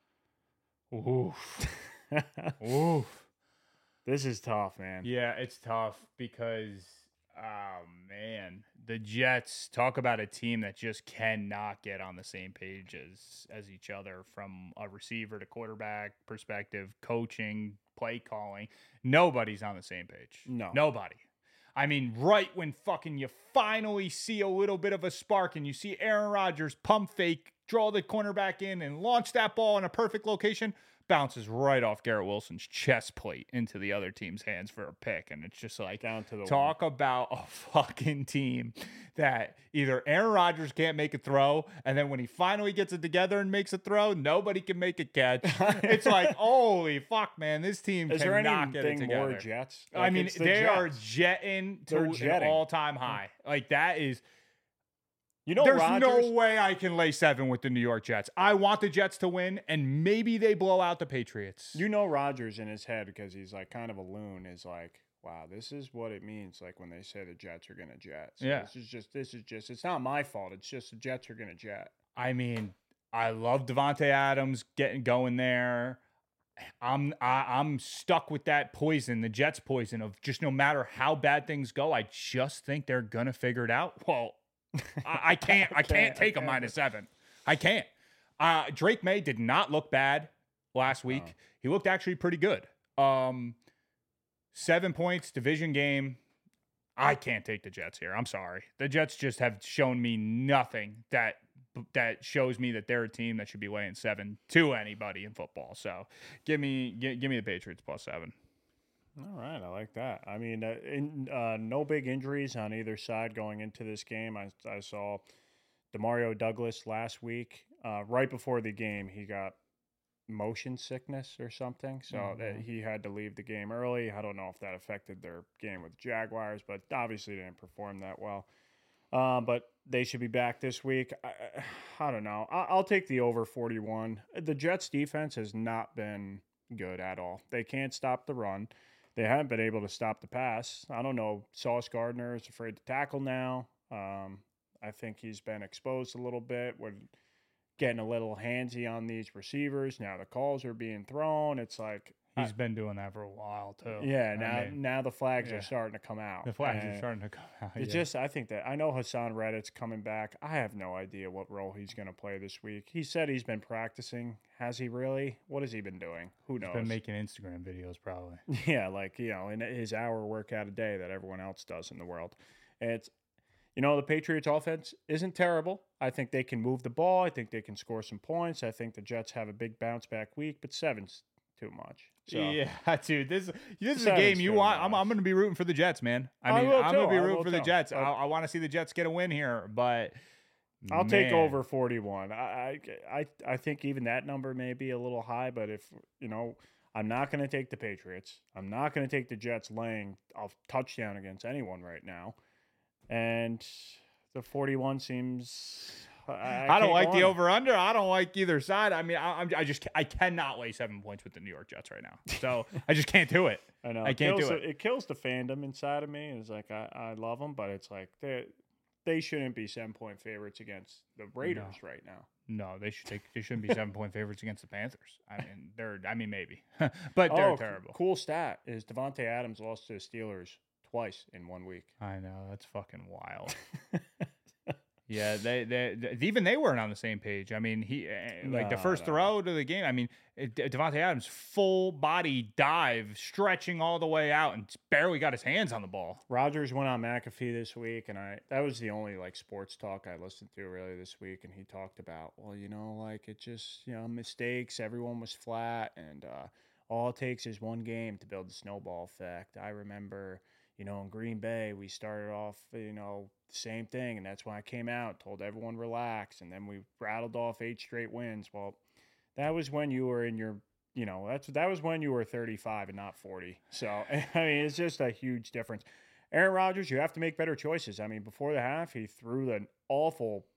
Speaker 2: Oof. Oof.
Speaker 1: This is tough, man.
Speaker 2: Yeah, it's tough because, oh, man. The Jets, talk about a team that just cannot get on the same page as, as each other from a receiver to quarterback perspective, coaching, play calling. Nobody's on the same page.
Speaker 1: No.
Speaker 2: Nobody. I mean, right when fucking you finally see a little bit of a spark and you see Aaron Rodgers pump fake, draw the cornerback in and launch that ball in a perfect location, bounces right off Garrett Wilson's chest plate into the other team's hands for a pick. And it's just like,
Speaker 1: Down to the
Speaker 2: talk about a fucking team that either Aaron Rodgers can't make a throw, and then when he finally gets it together and makes a throw, nobody can make a catch. It's like, holy fuck, man, this team
Speaker 1: Is there
Speaker 2: cannot get it
Speaker 1: anything
Speaker 2: together.
Speaker 1: more Jets?
Speaker 2: I
Speaker 1: Like,
Speaker 2: mean,
Speaker 1: it's the
Speaker 2: they are
Speaker 1: Jets.
Speaker 2: jetting to
Speaker 1: They're
Speaker 2: an
Speaker 1: jetting.
Speaker 2: all-time high. Like, that is...
Speaker 1: You know,
Speaker 2: There's
Speaker 1: Rodgers,
Speaker 2: no way I can lay seven with the New York Jets. I want the Jets to win, and maybe they blow out the Patriots.
Speaker 1: You know, Rodgers in his head, because he's like kind of a loon, is like, wow, this is what it means. Like when they say the Jets are going to jet. So
Speaker 2: Yeah.
Speaker 1: This is just, this is just, it's not my fault. It's just the Jets are going to jet.
Speaker 2: I mean, I love Devontae Adams getting going there. I'm I, I'm stuck with that poison, the Jets poison of just no matter how bad things go, I just think they're gonna figure it out. Well, I, I can't I
Speaker 1: I
Speaker 2: can't
Speaker 1: can't- I
Speaker 2: take a
Speaker 1: can't.
Speaker 2: minus seven. I can't. Uh, Drake May did not look bad last week.
Speaker 1: No.
Speaker 2: He looked actually pretty good. Um, seven points, division game. I can't take the Jets here. I'm sorry. The Jets just have shown me nothing that that shows me that they're a team that should be laying seven to anybody in football. So give me give, give me the Patriots plus seven.
Speaker 1: All right, I like that. I mean, uh, in, uh, no big injuries on either side going into this game. I, I saw Demario Douglas last week. Uh, right before the game, he got motion sickness or something, so that
Speaker 2: Mhm.
Speaker 1: he had to leave the game early. I don't know if that affected their game with the Jaguars, but obviously didn't perform that well. Um, but they should be back this week. I, I, I don't know. I, I'll take the over forty-one. The Jets defense has not been good at all. They can't stop the run. They haven't been able to stop the pass. I don't know. Sauce Gardner is afraid to tackle now. Um, I think he's been exposed a little bit. We're getting a little handsy on these receivers. Now the calls are being thrown. It's like,
Speaker 2: He's been doing that for a while too.
Speaker 1: yeah,
Speaker 2: I
Speaker 1: now
Speaker 2: mean,
Speaker 1: now the flags
Speaker 2: yeah.
Speaker 1: are starting to come out.
Speaker 2: the flags are
Speaker 1: And
Speaker 2: starting to come out.
Speaker 1: It's
Speaker 2: yeah.
Speaker 1: just, I think that, I know Hassan Reddick's coming back. I have no idea what role he's going to play this week. He said he's been practicing. Has he really? What has he been doing? Who knows?
Speaker 2: He's been making Instagram videos probably.
Speaker 1: Yeah, like, you know, in his hour workout a day that everyone else does in the world. And it's, you know, the Patriots offense isn't terrible. I think they can move the ball. I think they can score some points. I think the Jets have a big bounce back week, but seven's too much. So,
Speaker 2: Yeah, dude, this this is a
Speaker 1: Seven's
Speaker 2: game you
Speaker 1: fair
Speaker 2: want. I'm,
Speaker 1: enough.
Speaker 2: I'm going to be rooting for the Jets, man. I
Speaker 1: I
Speaker 2: mean,
Speaker 1: will
Speaker 2: I'm going to
Speaker 1: too,
Speaker 2: be
Speaker 1: I
Speaker 2: rooting
Speaker 1: will
Speaker 2: for the
Speaker 1: too.
Speaker 2: Jets.
Speaker 1: Uh,
Speaker 2: I, I want to see the Jets get a win here, but
Speaker 1: I'll take
Speaker 2: man.
Speaker 1: over forty-one. I, I I I think even that number may be a little high, but if, you know, I'm not going to take the Patriots. I'm not going to take the Jets laying a touchdown against anyone right now. And the forty-one seems I, I,
Speaker 2: I don't
Speaker 1: can't
Speaker 2: like
Speaker 1: go
Speaker 2: the
Speaker 1: on it.
Speaker 2: over under. I don't like either side. I mean, I, I'm I just I cannot lay seven points with the New York Jets right now. So I just can't do it.
Speaker 1: I know
Speaker 2: I
Speaker 1: it
Speaker 2: can't
Speaker 1: kills
Speaker 2: do
Speaker 1: the,
Speaker 2: it.
Speaker 1: it kills the fandom inside of me. It's like I, I love them, but it's like they they shouldn't be seven point favorites against the Raiders right now.
Speaker 2: No, they should take. They shouldn't be seven point favorites against the Panthers. I mean, they're. I mean, maybe, but they're
Speaker 1: Oh,
Speaker 2: terrible.
Speaker 1: cool stat is Devontae Adams lost to the Steelers twice in one week.
Speaker 2: I know, that's fucking wild. Yeah, they, they, they even they weren't on the same page. I mean, he uh, like the
Speaker 1: No,
Speaker 2: first
Speaker 1: no.
Speaker 2: throw to the game. I mean, it, Devontae Adams full body dive, stretching all the way out, and barely got his hands on the ball.
Speaker 1: Rodgers went on McAfee this week, and I that was the only like sports talk I listened to really this week, and he talked about, well, you know, like it just, you know, mistakes, everyone was flat, and uh, all it takes is one game to build the snowball effect. I remember, you know, in Green Bay, we started off, you know, the same thing, and that's when I came out, told everyone relax, and then we rattled off eight straight wins. Well, that was when you were in your, you know, that's that was when you were thirty-five and not forty. So, I mean, it's just a huge difference. Aaron Rodgers, you have to make better choices. I mean, before the half, he threw an awful,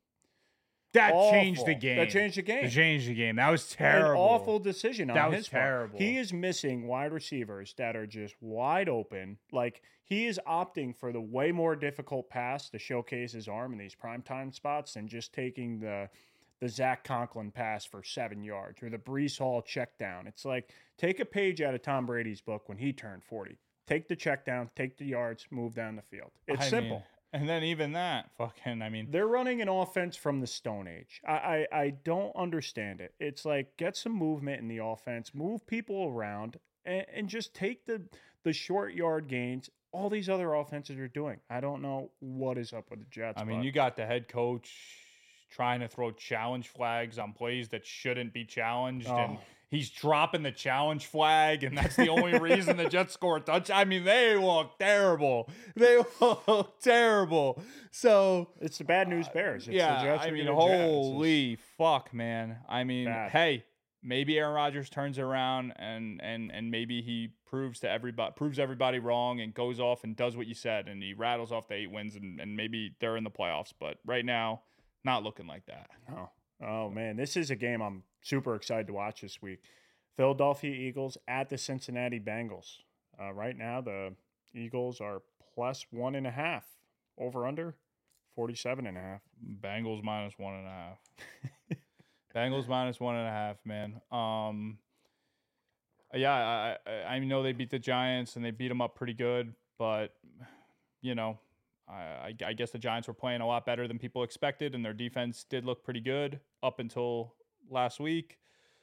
Speaker 2: That
Speaker 1: awful
Speaker 2: changed the game.
Speaker 1: That changed the game.
Speaker 2: That changed the game. That was
Speaker 1: An
Speaker 2: terrible.
Speaker 1: awful decision on
Speaker 2: That was
Speaker 1: his part.
Speaker 2: terrible.
Speaker 1: He is missing wide receivers that are just wide open. Like, he is opting for the way more difficult pass to showcase his arm in these primetime spots than just taking the the Zach Conklin pass for seven yards or the Brees Hall check down. It's like, take a page out of Tom Brady's book when he turned forty. Take the check down, take the yards, move down the field. It's
Speaker 2: I
Speaker 1: simple.
Speaker 2: mean, and then even that, fucking, I mean,
Speaker 1: They're running an offense from the Stone Age. I, I, I don't understand it. It's like, get some movement in the offense, move people around, and, and just take the the short yard gains all these other offenses are doing. I don't know what is up with the Jets.
Speaker 2: I mean,
Speaker 1: but
Speaker 2: you got the head coach trying to throw challenge flags on plays that shouldn't be challenged, and
Speaker 1: Oh.
Speaker 2: he's dropping the challenge flag, and that's the only reason the Jets score a touch. I mean, they look terrible. They look terrible. So
Speaker 1: it's the bad news Bears. It's the
Speaker 2: yeah,
Speaker 1: Jets
Speaker 2: I
Speaker 1: are
Speaker 2: mean,
Speaker 1: the Jets. It's-
Speaker 2: holy fuck, man. I mean,
Speaker 1: Bad.
Speaker 2: hey, maybe Aaron Rodgers turns around and and and maybe he proves to everybody proves everybody wrong and goes off and does what you said, and he rattles off the eight wins, and, and maybe they're in the playoffs. But right now, not looking like that.
Speaker 1: Oh. oh, man. This is a game I'm super excited to watch this week. Philadelphia Eagles at the Cincinnati Bengals. Uh, right now, the Eagles are plus one and a half. Over under forty-seven and a half.
Speaker 2: Bengals minus one and a half. Bengals minus one and a half, man. Um, yeah, I, I I know they beat the Giants and they beat them up pretty good, but you know, I I guess the Giants were playing a lot better than people expected, and their defense did look pretty good up until last week.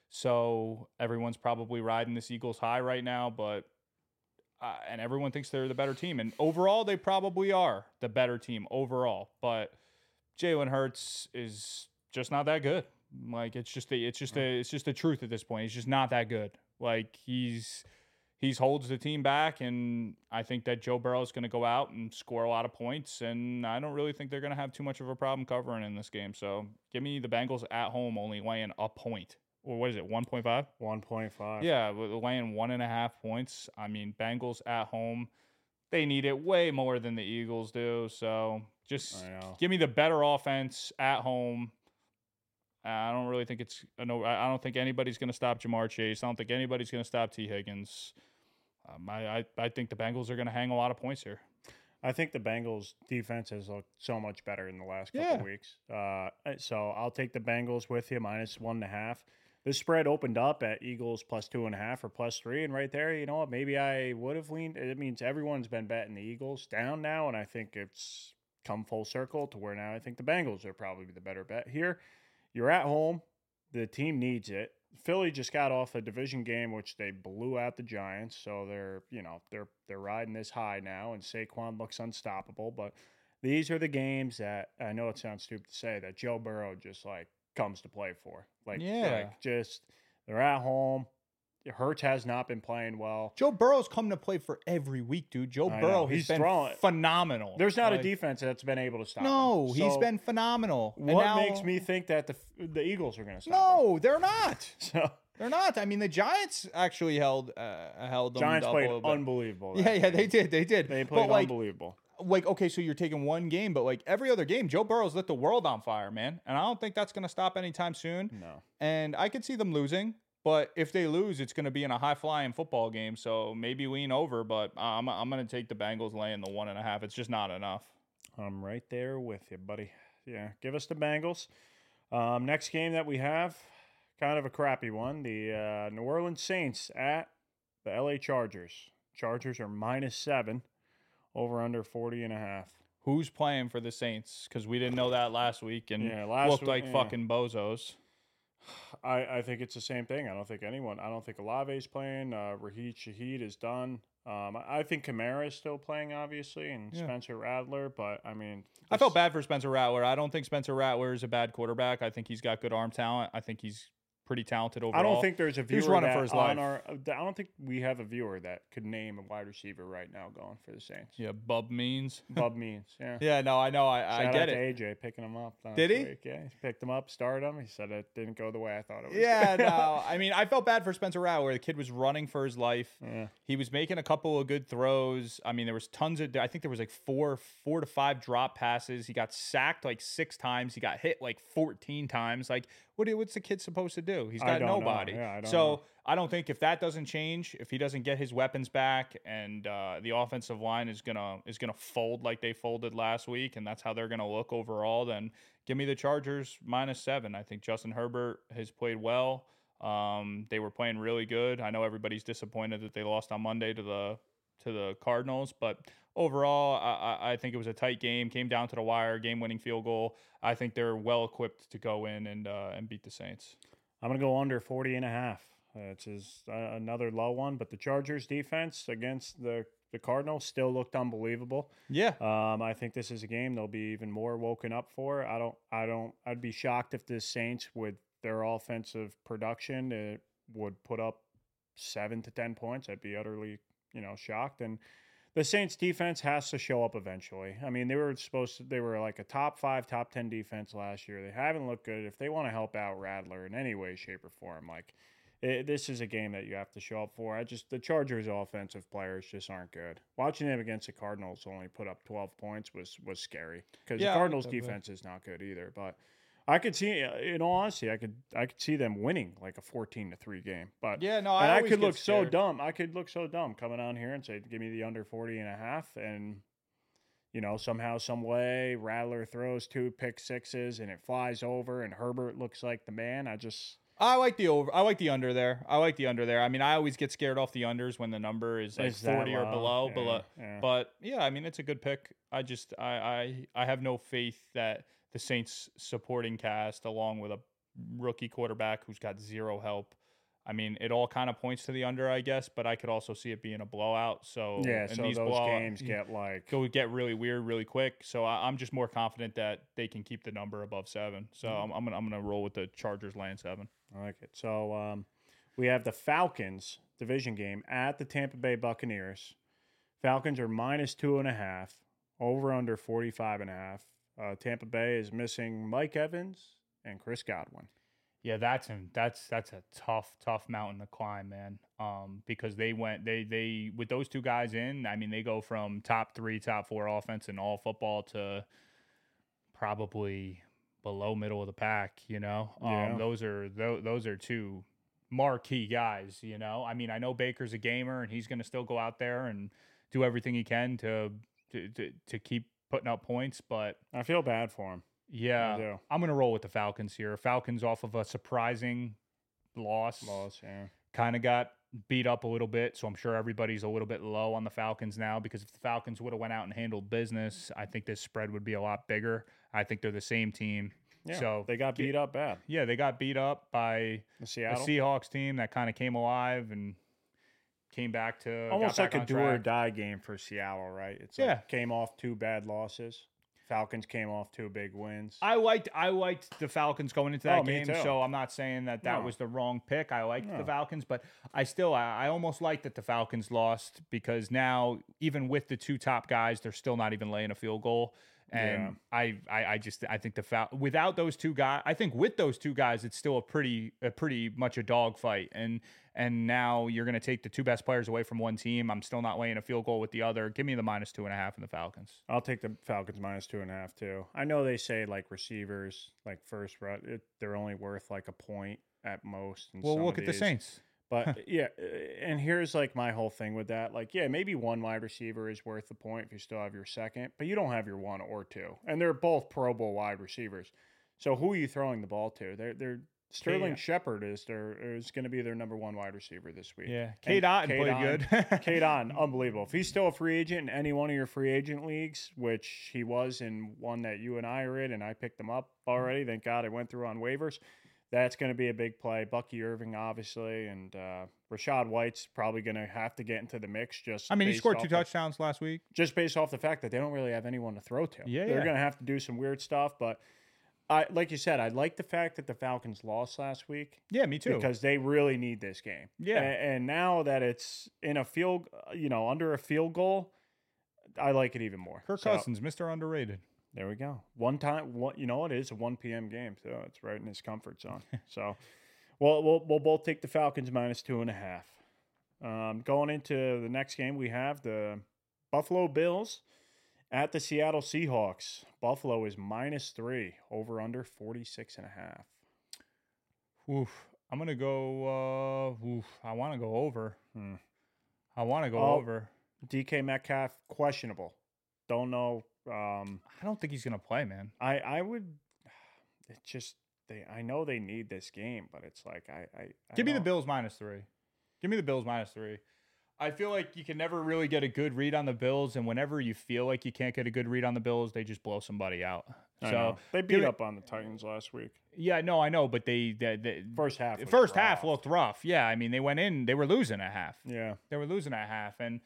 Speaker 2: So everyone's probably riding this Eagles high right now, but uh, and everyone thinks they're the better team, and overall they probably are the better team overall. But Jalen Hurts is just not that good. Like it's just the it's just a it's just the truth at this point. He's just not that good. Like he's he's holds the team back, and I think that Joe Burrow is going to go out and score a lot of points, and I don't really think they're going to have too much of a problem covering in this game. So give me the Bengals at home, only laying a point. Or what is it, one point five?
Speaker 1: one point five.
Speaker 2: Yeah, with laying one and a half points. I mean, Bengals at home, they need it way more than the Eagles do. So just
Speaker 1: I know.
Speaker 2: give me the better offense at home. I don't really think it's no. I don't think anybody's going to stop Jamar Chase. I don't think anybody's going to stop T. Higgins. Um, I, I I think the Bengals are going to hang a lot of points here.
Speaker 1: I think the Bengals defense has looked so much better in the last couple
Speaker 2: Yeah.
Speaker 1: of weeks. Uh, so I'll take the Bengals with you, minus one and a half. The spread opened up at Eagles plus two and a half or plus three, and right there, you know what? Maybe I would have leaned. It means everyone's been betting the Eagles down now, and I think it's come full circle to where now I think the Bengals are probably the better bet here. You're at home. The team needs it. Philly just got off a division game, which they blew out the Giants, so they're you know they're they're riding this high now, and Saquon looks unstoppable. But these are the games that I know it sounds stupid to say that Joe Burrow just like comes to play for. Like
Speaker 2: Yeah.
Speaker 1: like just they're at home. Hurts has not been playing well.
Speaker 2: Joe Burrow's come to play for every week, dude. Joe
Speaker 1: I know.
Speaker 2: Burrow has
Speaker 1: He's
Speaker 2: been
Speaker 1: throwing-
Speaker 2: phenomenal.
Speaker 1: There's not
Speaker 2: Like,
Speaker 1: a defense that's been able to stop
Speaker 2: No,
Speaker 1: him.
Speaker 2: he's
Speaker 1: So
Speaker 2: been phenomenal. And
Speaker 1: What
Speaker 2: now-
Speaker 1: makes me think that the the Eagles are going to stop
Speaker 2: No, they're not.
Speaker 1: him? So
Speaker 2: They're not. I mean, the Giants actually held uh, held them.
Speaker 1: Giants
Speaker 2: up a
Speaker 1: played
Speaker 2: little bit.
Speaker 1: unbelievable. that
Speaker 2: Yeah, yeah,
Speaker 1: game.
Speaker 2: they did. They did.
Speaker 1: They
Speaker 2: But,
Speaker 1: played
Speaker 2: like,
Speaker 1: unbelievable.
Speaker 2: like, okay, so you're taking one game, but like every other game, Joe Burrow's lit the world on fire, man. And I don't think that's going to stop anytime soon.
Speaker 1: No.
Speaker 2: And I could see them losing, but if they lose, it's going to be in a high flying football game. So maybe lean over, but I'm, I'm going to take the Bengals laying the one and a half. It's just not enough.
Speaker 1: I'm right there with you, buddy. Yeah, give us the Bengals. Um, next game that we have, kind of a crappy one. The uh, New Orleans Saints at the L A Chargers. Chargers are minus seven. Over under forty and a half.
Speaker 2: Who's playing for the Saints? Because we didn't know that last week and
Speaker 1: Yeah, last
Speaker 2: looked
Speaker 1: week-
Speaker 2: like
Speaker 1: yeah.
Speaker 2: fucking bozos.
Speaker 1: I, I think it's the same thing. I don't think anyone. I don't think Olave's playing. Uh, Raheem Shaheed is done. Um, I I think Kamara is still playing, obviously, and
Speaker 2: Yeah.
Speaker 1: Spencer Rattler. But I mean,
Speaker 2: I
Speaker 1: this-
Speaker 2: felt bad for Spencer Rattler. I don't think Spencer Rattler is a bad quarterback. I think he's got good arm talent. I think he's pretty talented overall.
Speaker 1: I don't think there's a
Speaker 2: He
Speaker 1: viewer
Speaker 2: was running
Speaker 1: that
Speaker 2: for his
Speaker 1: on
Speaker 2: life.
Speaker 1: our. I don't think we have a viewer that could name a wide receiver right now going for the Saints.
Speaker 2: Yeah, Bub means.
Speaker 1: Bub Means, yeah.
Speaker 2: Yeah, no, I know. I, I
Speaker 1: Shout
Speaker 2: get
Speaker 1: out
Speaker 2: it.
Speaker 1: to A J picking him up. last
Speaker 2: Did he?
Speaker 1: week. Yeah, he picked him up, started him. He said it didn't go the way I thought it was.
Speaker 2: Yeah, no. I mean, I felt bad for Spencer Rattler. The kid was running for his life.
Speaker 1: Yeah.
Speaker 2: He was making a couple of good throws. I mean, there was tons of. I think there was like four, four to five drop passes. He got sacked like six times. He got hit like fourteen times. Like, what? What's the kid supposed to do? He's
Speaker 1: I
Speaker 2: got
Speaker 1: don't know.
Speaker 2: nobody.
Speaker 1: Yeah, I don't
Speaker 2: so
Speaker 1: know.
Speaker 2: I don't think if that doesn't change, if he doesn't get his weapons back, and uh, the offensive line is gonna is gonna fold like they folded last week, and that's how they're gonna look overall, then give me the Chargers minus seven. I think Justin Herbert has played well. Um, they were playing really good. I know everybody's disappointed that they lost on Monday to the to the Cardinals, but overall, I, I- I think it was a tight game. Came down to the wire, game-winning field goal. I think they're well equipped to go in and uh, and beat the Saints.
Speaker 1: I'm going to go under forty and a half. It's is uh, another low one, but the Chargers defense against the, the Cardinals still looked unbelievable.
Speaker 2: Yeah,
Speaker 1: Um, I think this is a game they'll be even more woken up for. I don't, I don't, I'd be shocked if the Saints, with their offensive production, it would put up seven to ten points. I'd be utterly, you know, shocked. And the Saints defense has to show up eventually. I mean, they were supposed to, they were like a top five, top ten defense last year. They haven't looked good. If they want to help out Rattler in any way, shape, or form, like it, this is a game that you have to show up for. I just, the Chargers offensive players just aren't good. Watching them against the Cardinals only put up twelve points was, was scary because
Speaker 2: Yeah, I
Speaker 1: the
Speaker 2: like
Speaker 1: Cardinals
Speaker 2: that, but-
Speaker 1: defense is not good either. But I could see, in all honesty, I could, I could see them winning like a fourteen to three game. But
Speaker 2: yeah. No,
Speaker 1: and
Speaker 2: I,
Speaker 1: I,
Speaker 2: always
Speaker 1: could
Speaker 2: get
Speaker 1: look so
Speaker 2: scared.
Speaker 1: dumb. I could look so dumb coming on here and say, give me the under forty and a half. And, you know, somehow, some way, Rattler throws two pick sixes and it flies over and Herbert looks like the man. I just,
Speaker 2: I like the over. I like the under there. I like the under there. I mean, I always get scared off the unders when the number is like
Speaker 1: Is that
Speaker 2: forty or
Speaker 1: low?
Speaker 2: below.
Speaker 1: Yeah,
Speaker 2: below.
Speaker 1: yeah.
Speaker 2: But yeah, I mean, it's a good pick. I just, I, I, I have no faith that the Saints supporting cast, along with a rookie quarterback who's got zero help. I mean, it all kind of points to the under, I guess, but I could also see it being a blowout. So
Speaker 1: yeah,
Speaker 2: and
Speaker 1: so
Speaker 2: these
Speaker 1: those
Speaker 2: blowout-
Speaker 1: games get like,
Speaker 2: go get really weird really quick. So I, I'm just more confident that they can keep the number above seven. So
Speaker 1: Mm-hmm.
Speaker 2: I'm, I'm gonna I'm gonna roll with the Chargers laying seven.
Speaker 1: I like it. So um, we have the Falcons division game at the Tampa Bay Buccaneers. Falcons are minus two and a half, over under forty-five and a half. Uh, Tampa Bay is missing Mike Evans and Chris Godwin.
Speaker 2: Yeah, that's a, that's that's a tough tough mountain to climb, man. Um, because they went they they with those two guys in, I mean, they go from top three, top four offense in all football to probably below middle of the pack. You know, um,
Speaker 1: Yeah.
Speaker 2: those are those, those are two marquee guys. You know, I mean, I know Baker's a gamer and he's going to still go out there and do everything he can to to to, to keep putting up points, but
Speaker 1: I feel bad for him.
Speaker 2: yeah,
Speaker 1: do.
Speaker 2: I'm going to roll with the Falcons here. Falcons off of a surprising loss.
Speaker 1: Loss, yeah.
Speaker 2: Kind of got beat up a little bit, so I'm sure everybody's a little bit low on the Falcons now, because if the Falcons would have went out and handled business, I think this spread would be a lot bigger. I think they're the same team.
Speaker 1: Yeah,
Speaker 2: So
Speaker 1: they got beat up bad.
Speaker 2: Yeah, they got beat up by
Speaker 1: The
Speaker 2: a
Speaker 1: Seattle.
Speaker 2: Seahawks team that kind of came alive and came back to
Speaker 1: Almost
Speaker 2: got
Speaker 1: like
Speaker 2: back
Speaker 1: a
Speaker 2: on
Speaker 1: do or
Speaker 2: track.
Speaker 1: die game for Seattle, right? It's
Speaker 2: Yeah.
Speaker 1: like came off two bad losses. Falcons came off two big wins.
Speaker 2: I liked I liked the Falcons going into that
Speaker 1: Oh, me
Speaker 2: game,
Speaker 1: too.
Speaker 2: so I'm not saying that that
Speaker 1: No.
Speaker 2: was the wrong pick. I liked
Speaker 1: No.
Speaker 2: the Falcons, but I still I, I almost liked that the Falcons lost, because now even with the two top guys, they're still not even laying a field goal. And
Speaker 1: Yeah.
Speaker 2: I, I, I just, I think the Fal- without those two guys, I think with those two guys, it's still a pretty, a pretty much a dog fight. And, and now you're going to take the two best players away from one team. I'm still not laying a field goal with the other. Give me the minus two and a half in the Falcons.
Speaker 1: I'll take the Falcons minus two and a half too. I know they say like receivers, like first route, it, they're only worth like a point at most. In
Speaker 2: Well,
Speaker 1: some
Speaker 2: look
Speaker 1: of
Speaker 2: at the
Speaker 1: these.
Speaker 2: Saints.
Speaker 1: But yeah, uh, and here's like my whole thing with that. Like, yeah, maybe one wide receiver is worth the point if you still have your second, but you don't have your one or two, and they're both Pro Bowl wide receivers. So who are you throwing the ball to? They're they're Sterling
Speaker 2: Yeah.
Speaker 1: Shepard is their is going to be their number one wide receiver this week.
Speaker 2: Yeah,
Speaker 1: And
Speaker 2: Kate Otten
Speaker 1: Cade
Speaker 2: played
Speaker 1: Otton-
Speaker 2: good.
Speaker 1: Cade Otton, unbelievable. If he's still a free agent in any one of your free agent leagues, which he was in one that you and I are in, and I picked him up already. Thank God I went through on waivers. That's going to be a big play. Bucky Irving, obviously, and uh, Rashad White's probably going to have to get into the mix. Just
Speaker 2: I mean, he
Speaker 1: based
Speaker 2: scored
Speaker 1: off
Speaker 2: two
Speaker 1: the-
Speaker 2: touchdowns last week.
Speaker 1: just based off the fact that they don't really have anyone to throw to.
Speaker 2: Yeah,
Speaker 1: they're
Speaker 2: yeah.
Speaker 1: going to have to do some weird stuff. But I, like you said, I like the fact that the Falcons lost last week
Speaker 2: Yeah, me too.
Speaker 1: because they really need this game.
Speaker 2: Yeah.
Speaker 1: A- and, now that it's in a field, you know, under a field goal, I like it even more.
Speaker 2: Kirk
Speaker 1: So,
Speaker 2: Cousins, Mister Underrated.
Speaker 1: there we go. One time, one, you know, it is a one p.m. game, so it's right in his comfort zone. So, well, we'll we'll both take the Falcons minus two and a half. Um, going into the next game, we have the Buffalo Bills at the Seattle Seahawks. Buffalo is minus three, over under forty-six and a half.
Speaker 2: Oof. I'm gonna go. Uh, oof. I want to go over.
Speaker 1: Hmm.
Speaker 2: I want to go
Speaker 1: Oh.
Speaker 2: over.
Speaker 1: D K Metcalf questionable. Don't know. Um,
Speaker 2: I don't think he's gonna play, man.
Speaker 1: I I would. It's just they. I know they need this game, but it's like I. I, I
Speaker 2: Give me the
Speaker 1: don't-
Speaker 2: Bills minus three. Give me the Bills minus three. I feel like you can never really get a good read on the Bills, and whenever you feel like you can't get a good read on the Bills, they just blow somebody out.
Speaker 1: I
Speaker 2: so
Speaker 1: know. They
Speaker 2: give
Speaker 1: beat
Speaker 2: me-
Speaker 1: up on the Titans last week.
Speaker 2: Yeah, no, I know, but they, they, they
Speaker 1: First half.
Speaker 2: the
Speaker 1: was
Speaker 2: first half
Speaker 1: rough.
Speaker 2: looked rough. Yeah, I mean they went in, they were losing at half.
Speaker 1: Yeah.
Speaker 2: They were losing at half, and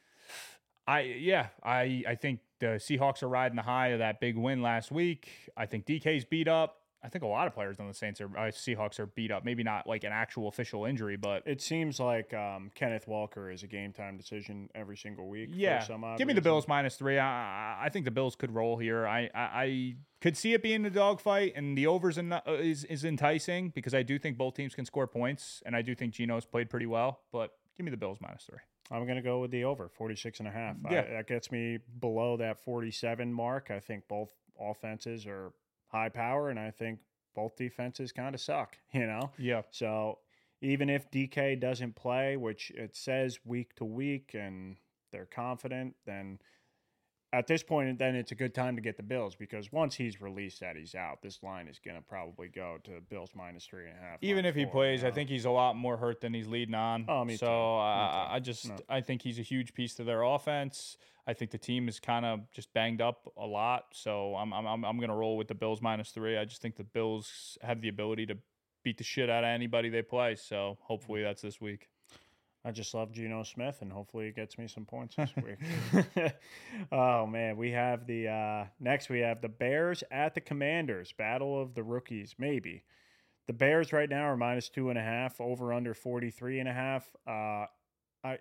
Speaker 2: I yeah, I I think the Seahawks are riding the high of that big win last week. I think D K's beat up. I think a lot of players on the Saints are uh, Seahawks are beat up. Maybe not like an actual official injury, but
Speaker 1: It seems like um, Kenneth Walker is a game time decision every single week.
Speaker 2: yeah.
Speaker 1: For some odd
Speaker 2: Give me the
Speaker 1: reason.
Speaker 2: Bills minus three. I, I think the Bills could roll here. I I, I could see it being a dogfight, and the overs en- uh, is is enticing because I do think both teams can score points, and I do think Geno's played pretty well. But give me the Bills minus three.
Speaker 1: I'm going to go with the over, forty-six and a half.
Speaker 2: Yeah.
Speaker 1: I, that gets me below that forty-seven mark. I think both offenses are high power, and I think both defenses kind of suck, you know?
Speaker 2: Yeah.
Speaker 1: So even if D K doesn't play, which it says week to week, and they're confident, then at this point, then it's a good time to get the Bills because once he's released that he's out, this line is going to probably go to Bills minus three and a half.
Speaker 2: Even
Speaker 1: minus
Speaker 2: if he
Speaker 1: four,
Speaker 2: plays,
Speaker 1: you
Speaker 2: I
Speaker 1: know?
Speaker 2: think he's a lot more hurt than he's leading on.
Speaker 1: Oh, me
Speaker 2: so
Speaker 1: too. Me
Speaker 2: I,
Speaker 1: too.
Speaker 2: I just
Speaker 1: No.
Speaker 2: I think he's a huge piece to their offense. I think the team is kind of just banged up a lot. So I'm I'm I'm, I'm going to roll with the Bills minus three. I just think the Bills have the ability to beat the shit out of anybody they play. So hopefully that's this week.
Speaker 1: I just love Geno Smith, and hopefully he gets me some points this week. Oh man, we have the uh, next. We have the Bears at the Commanders. Battle of the rookies, maybe. The Bears right now are minus two and a half. Over under forty three and a half. Uh, I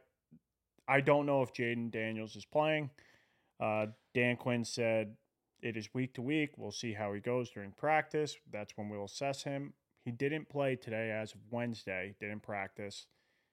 Speaker 1: I don't know if Jaden Daniels is playing. Uh, Dan Quinn said it is week to week. We'll see how he goes during practice. That's when we'll assess him. He didn't play today as of Wednesday. Didn't practice.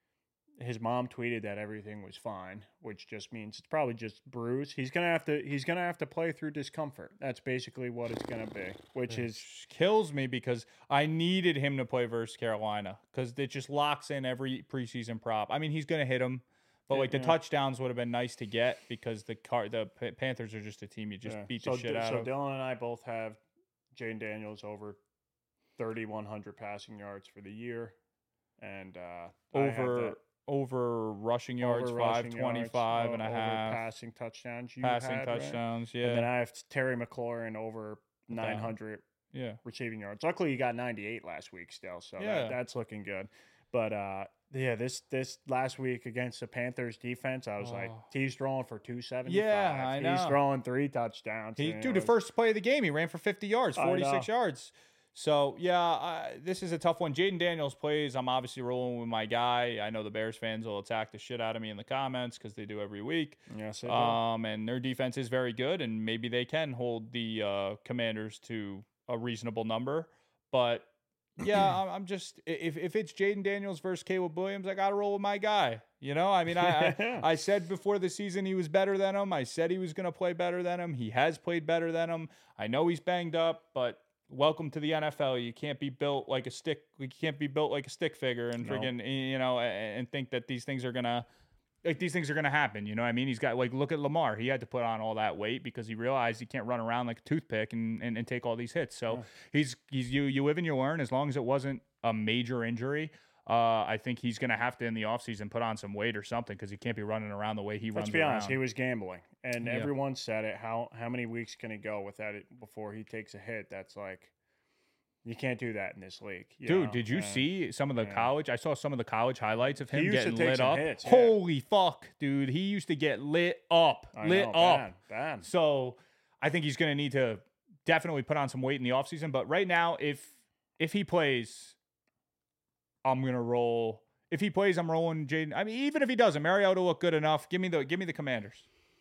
Speaker 1: His mom tweeted that everything was fine, which just means it's probably just bruise. He's gonna have to. He's gonna have to play through discomfort. That's basically what it's gonna be. Which is
Speaker 2: Kills me because I needed him to play versus Carolina because it just locks in every preseason prop. I mean, he's going to hit him, but
Speaker 1: Yeah,
Speaker 2: like the
Speaker 1: yeah.
Speaker 2: touchdowns would have been nice to get because the car the Pa- Panthers are just a team you just
Speaker 1: yeah.
Speaker 2: beat
Speaker 1: so,
Speaker 2: the shit
Speaker 1: D-
Speaker 2: out
Speaker 1: so
Speaker 2: of.
Speaker 1: Dylan and I both have Jaden Daniels over thirty-one hundred passing yards for the year, and uh, I have
Speaker 2: over
Speaker 1: that
Speaker 2: over rushing yards,
Speaker 1: over
Speaker 2: five
Speaker 1: rushing
Speaker 2: twenty-five
Speaker 1: yards,
Speaker 2: and a
Speaker 1: over
Speaker 2: half,
Speaker 1: passing touchdowns. You
Speaker 2: passing
Speaker 1: had, right?
Speaker 2: touchdowns.
Speaker 1: And then
Speaker 2: Yeah,
Speaker 1: I have Terry McLaurin over nine hundred
Speaker 2: yeah.
Speaker 1: receiving yards. Luckily, you got ninety-eight last week still, so
Speaker 2: Yeah.
Speaker 1: that, that's looking good. But uh, yeah, this this last week against the Panthers defense, I was like,
Speaker 2: Oh.
Speaker 1: he's throwing for two seventy-five.
Speaker 2: Yeah, I
Speaker 1: He's
Speaker 2: know.
Speaker 1: throwing three touchdowns.
Speaker 2: He,
Speaker 1: and
Speaker 2: dude,
Speaker 1: it
Speaker 2: the
Speaker 1: was-
Speaker 2: first play of the game, he ran for fifty yards,
Speaker 1: I
Speaker 2: forty-six
Speaker 1: know.
Speaker 2: yards. So, yeah, I, this is a tough one. Jaden Daniels plays. I'm obviously rolling with my guy. I know the Bears fans will attack the shit out of me in the comments because they do every week.
Speaker 1: Yes, they do.
Speaker 2: Um, and their defense is very good, and maybe they can hold the uh, Commanders to a reasonable number. But, yeah, I'm, I'm just – if if it's Jaden Daniels versus Caleb Williams, I got to roll with my guy. You know, I mean, I, I I said before the season he was better than him. I said he was going to play better than him. He has played better than him. I know he's banged up, but – welcome to the N F L. You can't be built like a stick. You can't be built like a stick figure and friggin', no. you know, and think that these things are gonna, like these things are gonna happen. You know what I mean? He's got like, look at Lamar. He had to put on all that weight because he realized he can't run around like a toothpick and, and, and take all these hits. So yeah. he's he's you you live and you learn. As long as it wasn't a major injury, uh, I think he's gonna have to in the offseason put on some weight or something because he can't be running around the way he
Speaker 1: Let's
Speaker 2: runs.
Speaker 1: Let's be
Speaker 2: around.
Speaker 1: honest. He was gambling. And
Speaker 2: yeah.
Speaker 1: everyone said it. How how many weeks can he go without it before he takes a hit? That's like. You can't do that in this league.
Speaker 2: Dude,
Speaker 1: know?
Speaker 2: did you
Speaker 1: and,
Speaker 2: see some of the
Speaker 1: yeah.
Speaker 2: college? I saw some of the college highlights of him getting lit up.
Speaker 1: Hits, yeah.
Speaker 2: Holy fuck, dude. He used to get lit up.
Speaker 1: I
Speaker 2: lit
Speaker 1: know,
Speaker 2: up.
Speaker 1: Bad, bad.
Speaker 2: So I think he's going to need to definitely put on some weight in the offseason. But right now, if if he plays, I'm going to roll. If he plays, I'm rolling Jaden. I mean, even if he doesn't, Mariota look good enough. Give me the give me the Commanders.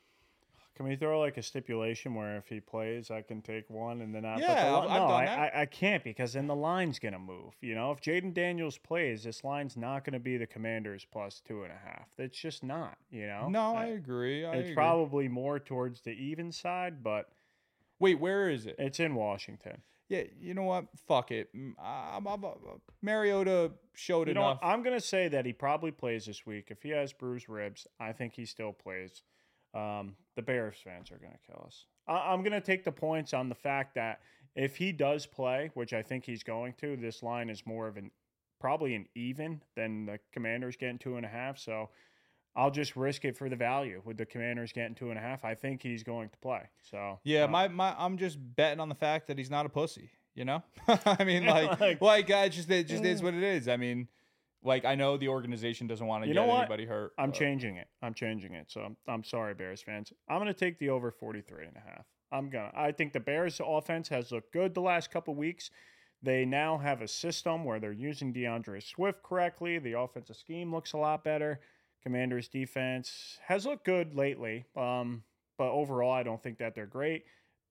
Speaker 1: Can we throw like a stipulation where if he plays, I can take one and then I?
Speaker 2: Yeah,
Speaker 1: the,
Speaker 2: I've,
Speaker 1: no,
Speaker 2: I've done
Speaker 1: I,
Speaker 2: that.
Speaker 1: I I can't because then the line's gonna move. You know, if Jaden Daniels plays, this line's not gonna be the Commanders plus two and a half. It's just not. You know.
Speaker 2: No, I, I agree. I
Speaker 1: it's
Speaker 2: agree.
Speaker 1: probably more towards the even side, but
Speaker 2: wait, where is it?
Speaker 1: It's in Washington.
Speaker 2: Yeah, you know what? Fuck it. I'm, I'm, I'm, Mariota showed
Speaker 1: you know
Speaker 2: enough.
Speaker 1: What? I'm gonna say that he probably plays this week. If he has bruised ribs, I think he still plays. Um, the Bears fans are going to kill us. I- I'm going to take the points on the fact that if he does play, which I think he's going to, this line is more of an probably an even than the Commanders getting two and a half. So I'll just risk it for the value with the Commanders getting two and a half. I think he's going to play. So
Speaker 2: yeah,
Speaker 1: uh,
Speaker 2: my my I'm just betting on the fact that he's not a pussy. You know, I mean, like, like, like I just it just is what it is. I mean. Like, I know the organization doesn't want to
Speaker 1: you
Speaker 2: get
Speaker 1: know what?
Speaker 2: anybody hurt.
Speaker 1: I'm
Speaker 2: but.
Speaker 1: changing it. I'm changing it. So I'm, I'm sorry, Bears fans. I'm going to take the over forty-three and a half. I'm going to. I think the Bears offense has looked good the last couple weeks. They now have a system where they're using DeAndre Swift correctly. The offensive scheme looks a lot better. Commanders defense has looked good lately. Um, but overall, I don't think that they're great.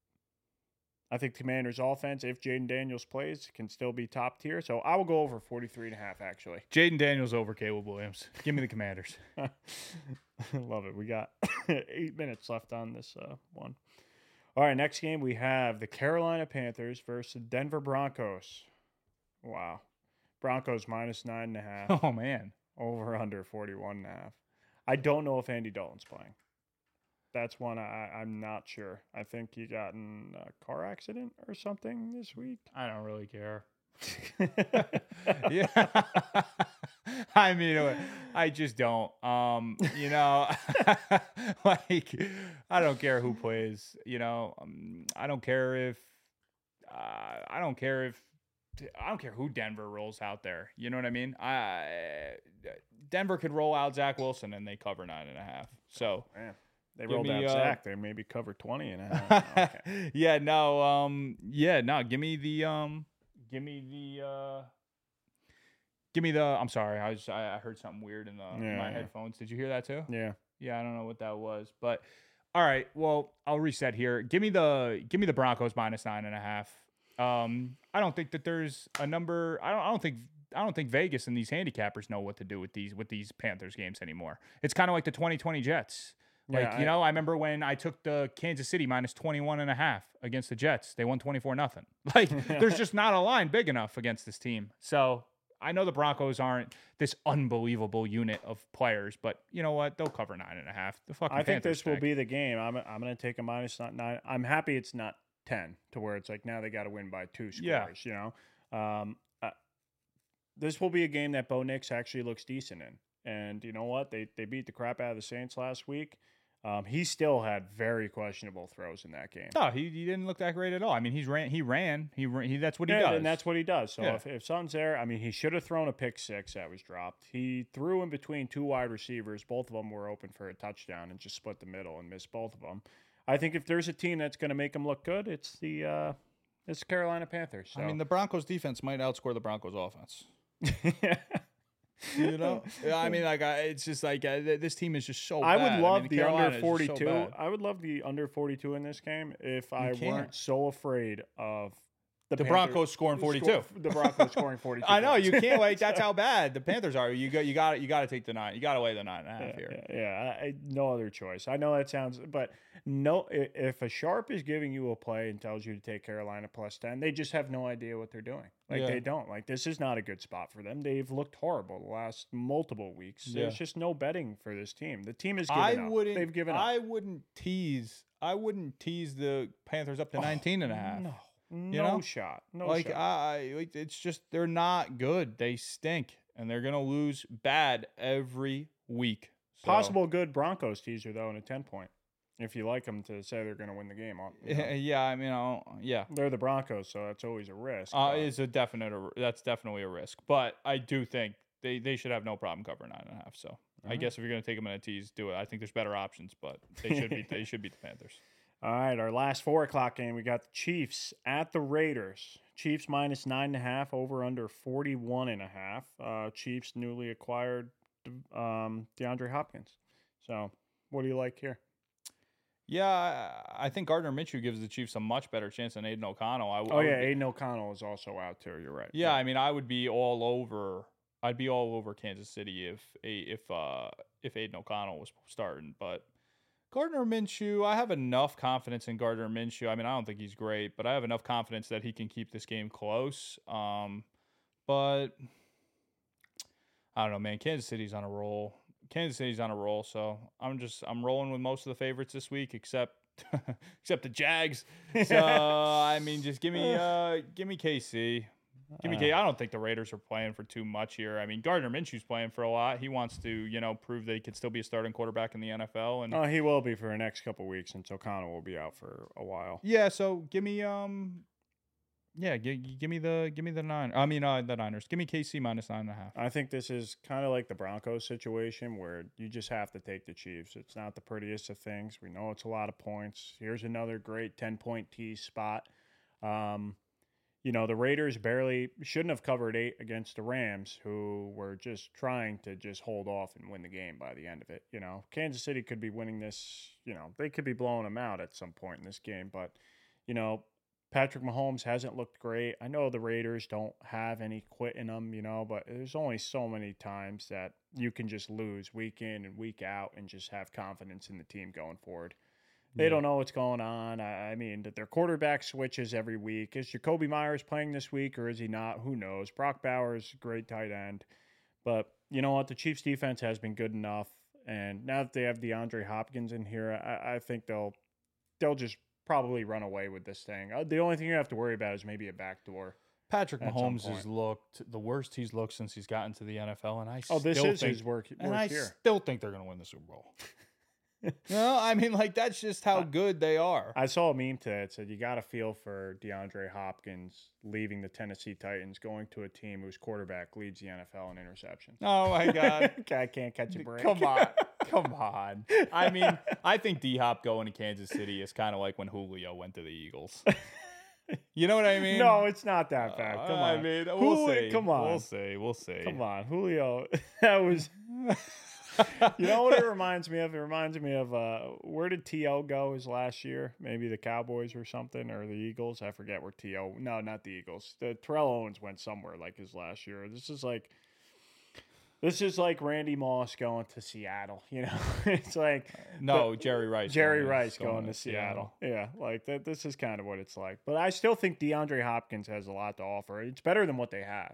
Speaker 1: I think Commanders offense, if Jaden Daniels plays, can still be top tier. So I will go over forty-three and a half, actually.
Speaker 2: Jaden Daniels over Caleb Williams. Give me the Commanders.
Speaker 1: Love it. We got eight minutes left on this uh, one. All right, next game we have the Carolina Panthers versus Denver Broncos. Wow. Broncos minus nine and a half.
Speaker 2: Oh, man.
Speaker 1: Over under forty-one and a half. I don't know if Andy Dalton's playing. That's one I, I'm not sure. I think he got in a car accident or something this week.
Speaker 2: I don't really care. Yeah. I mean, I just don't. Um, you know, like, I don't care who plays. You know, um, I don't care if, uh, I don't care if, I don't care who Denver rolls out there. You know what I mean? I Denver could roll out Zach Wilson and they cover nine and a half. So.
Speaker 1: Man. They rolled
Speaker 2: me,
Speaker 1: out
Speaker 2: uh,
Speaker 1: Zach. They maybe cover twenty and a half. Okay.
Speaker 2: yeah, no, um, yeah, no. Give me the, um, give me the, uh, give me the. I'm sorry, I was, I, I heard something weird in the
Speaker 1: yeah,
Speaker 2: in my
Speaker 1: yeah.
Speaker 2: headphones. Did you hear that too?
Speaker 1: Yeah.
Speaker 2: Yeah, I don't know what that was, but all right. Well, I'll reset here. Give me the, give me the Broncos minus nine and a half. Um, I don't think that there's a number. I don't. I don't think. I don't think Vegas and these handicappers know what to do with these with these Panthers games anymore. It's kind of like the twenty twenty Jets. Like,
Speaker 1: yeah,
Speaker 2: you
Speaker 1: I,
Speaker 2: know, I remember when I took the Kansas City minus twenty-one and a half against the Jets. They won twenty-four nothing. Like, there's just not a line big enough against this team. So I know the Broncos aren't this unbelievable unit of players, but you know what? They'll cover nine and a half. The fucking
Speaker 1: I think
Speaker 2: Panthers
Speaker 1: this will
Speaker 2: tank.
Speaker 1: be the game. I'm I'm going to take a minus not nine. I'm happy it's not ten to where it's like now they got to win by two scores.
Speaker 2: Yeah.
Speaker 1: You know, um, uh, this will be a game that Bo Nix actually looks decent in. And you know what? They they beat the crap out of the Saints last week. Um, he still had very questionable throws in that game.
Speaker 2: No, he, he didn't look that great at all. I mean, he's ran. He ran. He, ran, he that's what he
Speaker 1: yeah,
Speaker 2: does.
Speaker 1: and that's what he does. So
Speaker 2: Yeah.
Speaker 1: if, if something's there, I mean, he should have thrown a pick six that was dropped. He threw in between two wide receivers. Both of them were open for a touchdown and just split the middle and missed both of them. I think if there's a team that's going to make him look good, it's the uh, It's the Carolina Panthers. So.
Speaker 2: I mean, the Broncos defense might outscore the Broncos offense. You know, I mean, like, I, it's just like uh, this team is just so.
Speaker 1: I
Speaker 2: bad.
Speaker 1: would love
Speaker 2: I mean,
Speaker 1: the
Speaker 2: Carolina
Speaker 1: under
Speaker 2: is just so
Speaker 1: forty-two.
Speaker 2: bad.
Speaker 1: I would love the under forty-two in this game if I
Speaker 2: can't.
Speaker 1: weren't so afraid of the,
Speaker 2: The
Speaker 1: Panthers
Speaker 2: Broncos scoring forty-two.
Speaker 1: score- the Broncos scoring forty-two.
Speaker 2: I know you
Speaker 1: points.
Speaker 2: can't like. That's how bad the Panthers are. You got you got you got to take the nine. You got to weigh the nine and a half
Speaker 1: Yeah,
Speaker 2: here.
Speaker 1: yeah, yeah. I, I, no other choice. I know that sounds, but no. i- If a sharp is giving you a play and tells you to take Carolina plus ten, they just have no idea what they're doing. Like
Speaker 2: Yeah.
Speaker 1: they don't. Like this is not a good spot for them. They've looked horrible the last multiple weeks.
Speaker 2: Yeah.
Speaker 1: There's just no betting for this team. The team is given
Speaker 2: I
Speaker 1: up.
Speaker 2: wouldn't.
Speaker 1: They've given up.
Speaker 2: I wouldn't tease. I wouldn't tease the Panthers up to nineteen and a half.
Speaker 1: No, no
Speaker 2: You know?
Speaker 1: shot. No
Speaker 2: like
Speaker 1: shot.
Speaker 2: I, like it's just they're not good. They stink, and they're gonna lose bad every week. So,
Speaker 1: Possible good Broncos teaser though in a ten point. If you like them to say they're going to win the game, you know.
Speaker 2: Yeah, yeah, I mean, I'll, yeah,
Speaker 1: They're the Broncos, so that's always a risk.
Speaker 2: uh,
Speaker 1: but-
Speaker 2: it's a definite. That's definitely a risk, but I do think they, they should have no problem covering nine and a half. So I
Speaker 1: right.
Speaker 2: guess if you're gonna take them in a tease, do it. I think there's better options, but they should be they should beat the Panthers.
Speaker 1: All right, our last four o'clock game, we got the Chiefs at the Raiders. Chiefs minus nine and a half, over under forty-one and a half. Uh, Chiefs newly acquired um, DeAndre Hopkins. So, what do you like here?
Speaker 2: Yeah, I, I think Gardner Minshew gives the Chiefs a much better chance than Aiden O'Connell. I,
Speaker 1: Oh
Speaker 2: I
Speaker 1: yeah,
Speaker 2: would be-
Speaker 1: Aiden O'Connell is also out too. You're right.
Speaker 2: yeah. I mean, I would be all over. I'd be all over Kansas City if if uh, if Aiden O'Connell was starting, but. Gardner Minshew, I have enough confidence in Gardner Minshew. I mean, I don't think he's great, but I have enough confidence that he can keep this game close. Um, but I don't know, man. Kansas City's on a roll. Kansas City's on a roll, so I'm just I'm rolling with most of the favorites this week, except except the Jags. So I mean, just give me uh, give me K C. Give me
Speaker 1: Uh,
Speaker 2: K. I don't think the Raiders are playing for too much here. I mean, Gardner Minshew's playing for a lot. He wants to, you know, prove that he can still be a starting quarterback in the N F L. And
Speaker 1: Oh, he will be for the next couple weeks, and O'Connell will be out for a while.
Speaker 2: yeah, so give me um, yeah, give, give me the give me the nine. I mean, uh, the Niners. Give me K C minus nine and a half.
Speaker 1: I think this is kind of like the Broncos situation where you just have to take the Chiefs. It's not the prettiest of things. We know it's a lot of points. Here's another great ten-point tease spot. Um, you know, the Raiders barely shouldn't have covered eight against the Rams, who were just trying to just hold off and win the game by the end of it. You know, Kansas City could be winning this. You know, they could be blowing them out at some point in this game. But, you know, Patrick Mahomes hasn't looked great. I know the Raiders don't have any quit in them, you know, but there's only so many times that you can just lose week in and week out and just have confidence in the team going forward. They
Speaker 2: Yeah.
Speaker 1: don't know what's going on. I I mean, that their quarterback switches every week. Is Jacoby Myers playing this week or is he not? Who knows? Brock Bowers, great tight end. But you know what? The Chiefs defense has been good enough. And now that they have DeAndre Hopkins in here, I, I think they'll they'll just probably run away with this thing. Uh, the only thing you have to worry about is maybe a backdoor.
Speaker 2: Patrick
Speaker 1: At some
Speaker 2: Mahomes has
Speaker 1: point.
Speaker 2: looked the worst he's looked since he's gotten to the N F L, and I
Speaker 1: Oh, this
Speaker 2: still
Speaker 1: is
Speaker 2: think,
Speaker 1: his work,
Speaker 2: and
Speaker 1: worst
Speaker 2: I
Speaker 1: year.
Speaker 2: still think they're going to win the Super Bowl. No, I mean, like that's just how
Speaker 1: Uh,
Speaker 2: good they are.
Speaker 1: I saw a meme today that said you got to feel for DeAndre Hopkins leaving the Tennessee Titans, going to a team whose quarterback leads the N F L in interceptions.
Speaker 2: Oh my God.
Speaker 1: Guy can't catch a break.
Speaker 2: Come on. Come on. I mean, I think D Hop going to Kansas City is kind of like when Julio went to the Eagles. You know what I mean?
Speaker 1: No, it's not that bad. Come
Speaker 2: Uh,
Speaker 1: on.
Speaker 2: I mean, we'll
Speaker 1: Julio-
Speaker 2: see.
Speaker 1: Come on.
Speaker 2: We'll see. We'll see.
Speaker 1: Come on. Julio, that was. You know what it reminds me of? It reminds me of uh, where did T O go his last year? Maybe the Cowboys or something, or the Eagles. I forget where T O. No, not the Eagles. The Terrell Owens went somewhere like his last year. This is like, this is like Randy Moss going to Seattle. You know, it's like
Speaker 2: No, Jerry Rice.
Speaker 1: Jerry
Speaker 2: going to-
Speaker 1: Rice going, to Seattle. Yeah, like that. This is kind of what it's like. But I still think DeAndre Hopkins has a lot to offer. It's better than what they have.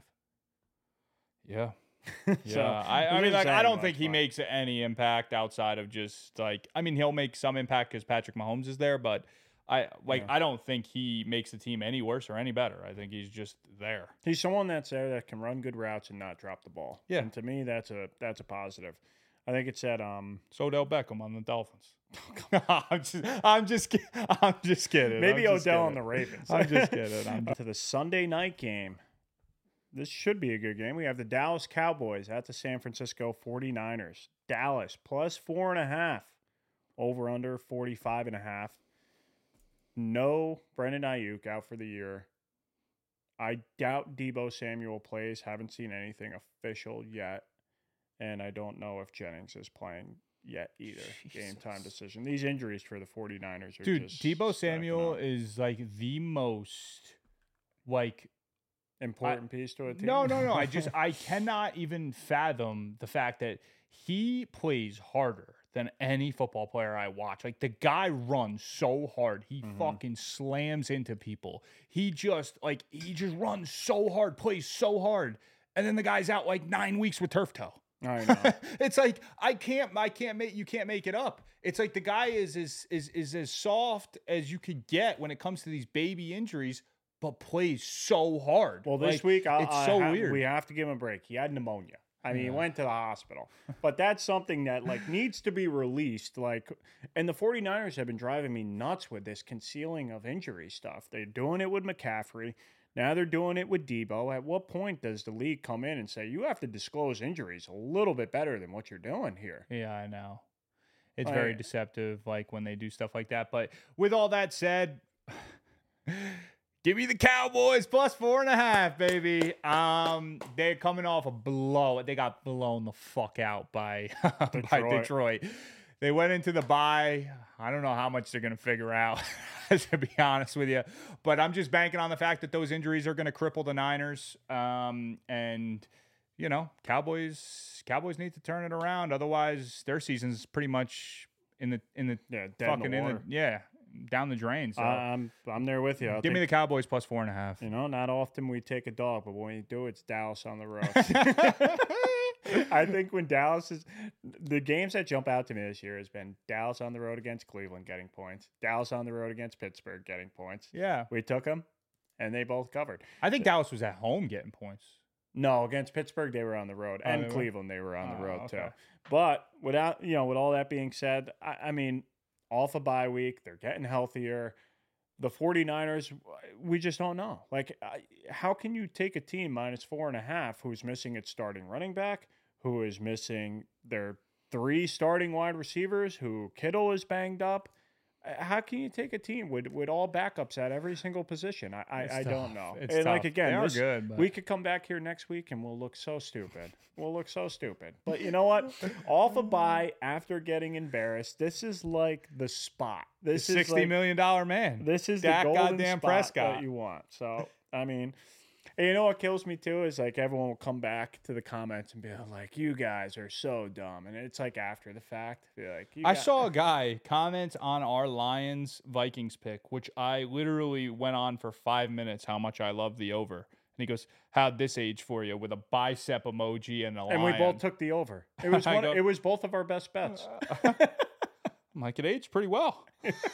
Speaker 2: Yeah.
Speaker 1: So,
Speaker 2: Yeah, I, I
Speaker 1: I'm
Speaker 2: mean,
Speaker 1: just
Speaker 2: like, I
Speaker 1: saying,
Speaker 2: don't
Speaker 1: like,
Speaker 2: think he
Speaker 1: fuck.
Speaker 2: makes any impact outside of just like, I mean, he'll make some impact because Patrick Mahomes is there, but I like,
Speaker 1: Yeah.
Speaker 2: I don't think he makes the team any worse or any better. I think he's just there.
Speaker 1: He's someone that's there that can run good routes and not drop the ball.
Speaker 2: Yeah.
Speaker 1: And to me, that's a that's a positive. I think it said um
Speaker 2: So Odell Beckham on the Dolphins. I'm just, I'm just, ki- I'm just kidding.
Speaker 1: maybe
Speaker 2: I'm just
Speaker 1: Odell on
Speaker 2: kidding.
Speaker 1: the Ravens.
Speaker 2: I'm just kidding. I'm
Speaker 1: to the Sunday night game. This should be a good game. We have the Dallas Cowboys at the San Francisco forty-niners. Dallas plus four and a half. Over under forty-five and a half. no Brendan Ayuk out for the year. I doubt Deebo Samuel plays. Haven't seen anything official yet. And I don't know if Jennings is playing yet either. Jesus. Game time decision. These injuries for the 49ers are
Speaker 2: Dude,
Speaker 1: just
Speaker 2: Deebo Samuel
Speaker 1: up.
Speaker 2: is like the most like
Speaker 1: important
Speaker 2: I,
Speaker 1: piece to a team.
Speaker 2: No, no, no. I just I cannot even fathom the fact that he plays harder than any football player I watch. Like the guy runs so hard. He mm-hmm. fucking slams into people. He just like he just runs so hard, plays so hard. And then the guy's out like nine weeks with turf toe.
Speaker 1: I know.
Speaker 2: It's like I can't I can't make you can't make it up. It's like the guy is is is is as soft as you could get when it comes to these baby injuries, but plays so hard.
Speaker 1: Well, this
Speaker 2: like,
Speaker 1: week I,
Speaker 2: it's
Speaker 1: I
Speaker 2: so
Speaker 1: have,
Speaker 2: weird.
Speaker 1: We have to give him a break. He had pneumonia. I mean,
Speaker 2: yeah.
Speaker 1: he went to the hospital. But that's something that like needs to be released. Like, and the 49ers have been driving me nuts with this concealing of injury stuff. They're doing it with McCaffrey. Now they're doing it with Deebo. At what point does the league come in and say, you have to disclose injuries a little bit better than what you're doing here?
Speaker 2: Yeah, I know. It's
Speaker 1: like,
Speaker 2: very deceptive, like when they do stuff like that. But with all that said, give me the Cowboys plus four and a half, baby. Um, they're coming off a blow. They got blown the fuck out by,
Speaker 1: Detroit.
Speaker 2: by Detroit. They went into the bye. I don't know how much they're going to figure out, to be honest with you. But I'm just banking on the fact that those injuries are going to cripple the Niners. Um, and, you know, Cowboys Cowboys need to turn it around. Otherwise, their season's pretty much in the in the
Speaker 1: yeah, dead
Speaker 2: fucking
Speaker 1: in the,
Speaker 2: in the yeah down the drain. So
Speaker 1: uh, I'm I'm there with you. I'll
Speaker 2: give
Speaker 1: think,
Speaker 2: me the Cowboys plus four and a half.
Speaker 1: You know, not often we take a dog, but when we do, it's Dallas on the road. I think when Dallas is the games that jump out to me this year has been Dallas on the road against Cleveland getting points, Dallas on the road against Pittsburgh getting points.
Speaker 2: Yeah,
Speaker 1: we took them, and they both covered.
Speaker 2: I think Dallas was at home getting points.
Speaker 1: No, against Pittsburgh they were on the road,
Speaker 2: oh,
Speaker 1: and
Speaker 2: they
Speaker 1: Cleveland they were on
Speaker 2: oh,
Speaker 1: the road
Speaker 2: okay.
Speaker 1: too. But without you know, with all that being said, I, I mean, off a bye week, they're getting healthier. The 49ers, we just don't know. Like, how can you take a team minus four and a half who's missing its starting running back, who is missing their three starting wide receivers, who Kittle is banged up? How can you take a team with, with all backups at every single position? I, I, I don't know.
Speaker 2: It's
Speaker 1: and
Speaker 2: tough.
Speaker 1: like again,
Speaker 2: they are
Speaker 1: this,
Speaker 2: good, but...
Speaker 1: we could come back here next week and we'll look so stupid. We'll look so stupid. But you know what? Off a bye after getting embarrassed, this is like the spot. This
Speaker 2: the
Speaker 1: is
Speaker 2: sixty
Speaker 1: like,
Speaker 2: million dollar man.
Speaker 1: This is
Speaker 2: Dak
Speaker 1: the golden
Speaker 2: goddamn
Speaker 1: spot
Speaker 2: Prescott
Speaker 1: that you want. So I mean. And you know what kills me too is like everyone will come back to the comments and be like, "You guys are so dumb," and it's like after the fact. Be like, you
Speaker 2: I
Speaker 1: got-
Speaker 2: saw a guy comment on our Lions Vikings pick, which I literally went on for five minutes. How much I love the over, and he goes, "How'd this age for you?" with a bicep emoji and a
Speaker 1: and
Speaker 2: lion.
Speaker 1: we both took the over. It was one.
Speaker 2: go,
Speaker 1: it was both of our best bets.
Speaker 2: I'm like, it aged pretty well.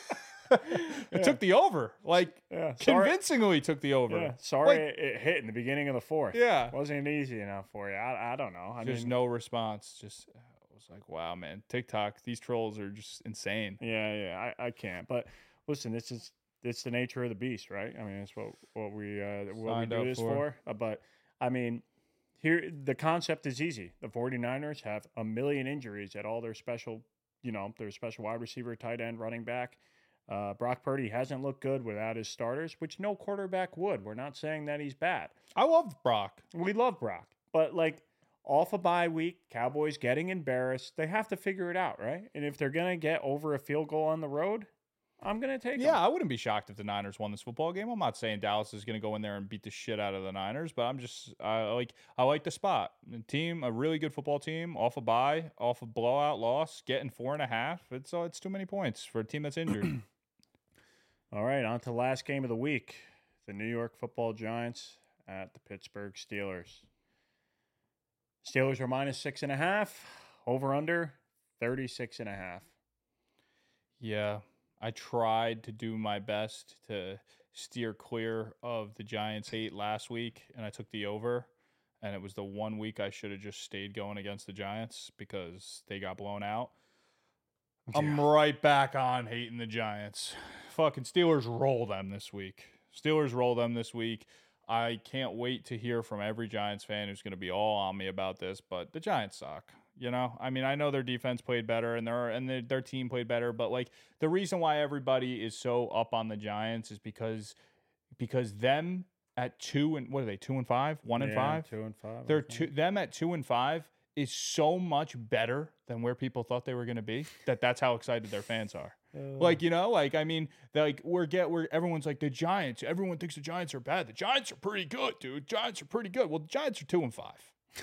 Speaker 2: It yeah. took the over, like
Speaker 1: yeah,
Speaker 2: convincingly took the over.
Speaker 1: Yeah, sorry,
Speaker 2: like,
Speaker 1: it, it hit in the beginning of the fourth.
Speaker 2: Yeah,
Speaker 1: wasn't easy enough for you. I, I don't know. I
Speaker 2: Just
Speaker 1: mean,
Speaker 2: no response. Just I was like, wow, man, TikTok. These trolls are just insane.
Speaker 1: Yeah, yeah, I, I can't. But listen, this is it's the nature of the beast, right? I mean, it's what what we uh, what
Speaker 2: Signed
Speaker 1: we do
Speaker 2: up
Speaker 1: this
Speaker 2: for.
Speaker 1: for. Uh, but I mean, here the concept is easy. The 49ers have a million injuries at all their special, you know, their special wide receiver, tight end, running back. Uh, Brock Purdy hasn't looked good without his starters, which no quarterback would. We're not saying that he's bad.
Speaker 2: I love Brock.
Speaker 1: We love Brock. But, like, off a bye week, Cowboys getting embarrassed, they have to figure it out, right? And if they're going to get over a field goal on the road, I'm going to take
Speaker 2: Yeah,
Speaker 1: them.
Speaker 2: I wouldn't be shocked if the Niners won this football game. I'm not saying Dallas is going to go in there and beat the shit out of the Niners, but I'm just I like I like the spot. The team, a really good football team, off a bye, off a blowout loss, getting four and a half. It's uh, it's too many points for a team that's injured.
Speaker 1: All right, on to the last game of the week. The New York Football Giants at the Pittsburgh Steelers. Steelers are minus six and a half. Over under thirty-six and a half.
Speaker 2: Yeah, I tried to do my best to steer clear of the Giants hate last week, and I took the over. And it was the one week I should have just stayed going against the Giants because they got blown out. Yeah. I'm right back on hating the Giants. Fucking Steelers roll them this week. Steelers roll them this week. I can't wait to hear from every Giants fan who's going to be all on me about this, but the Giants suck. You know, I mean, I know their defense played better and their and their, their team played better, but like the reason why everybody is so up on the Giants is because because them at two and what are they two and five, one and
Speaker 1: Yeah,
Speaker 2: five,
Speaker 1: two and five.
Speaker 2: they're
Speaker 1: I think.
Speaker 2: two them at two and five is so much better than where people thought they were going to be that that's how excited their fans are.
Speaker 1: Uh,
Speaker 2: Like, you know, like I mean, like we're get we're everyone's like the Giants. Everyone thinks the Giants are bad. The Giants are pretty good, dude. Giants are pretty good. Well, the Giants are two and five.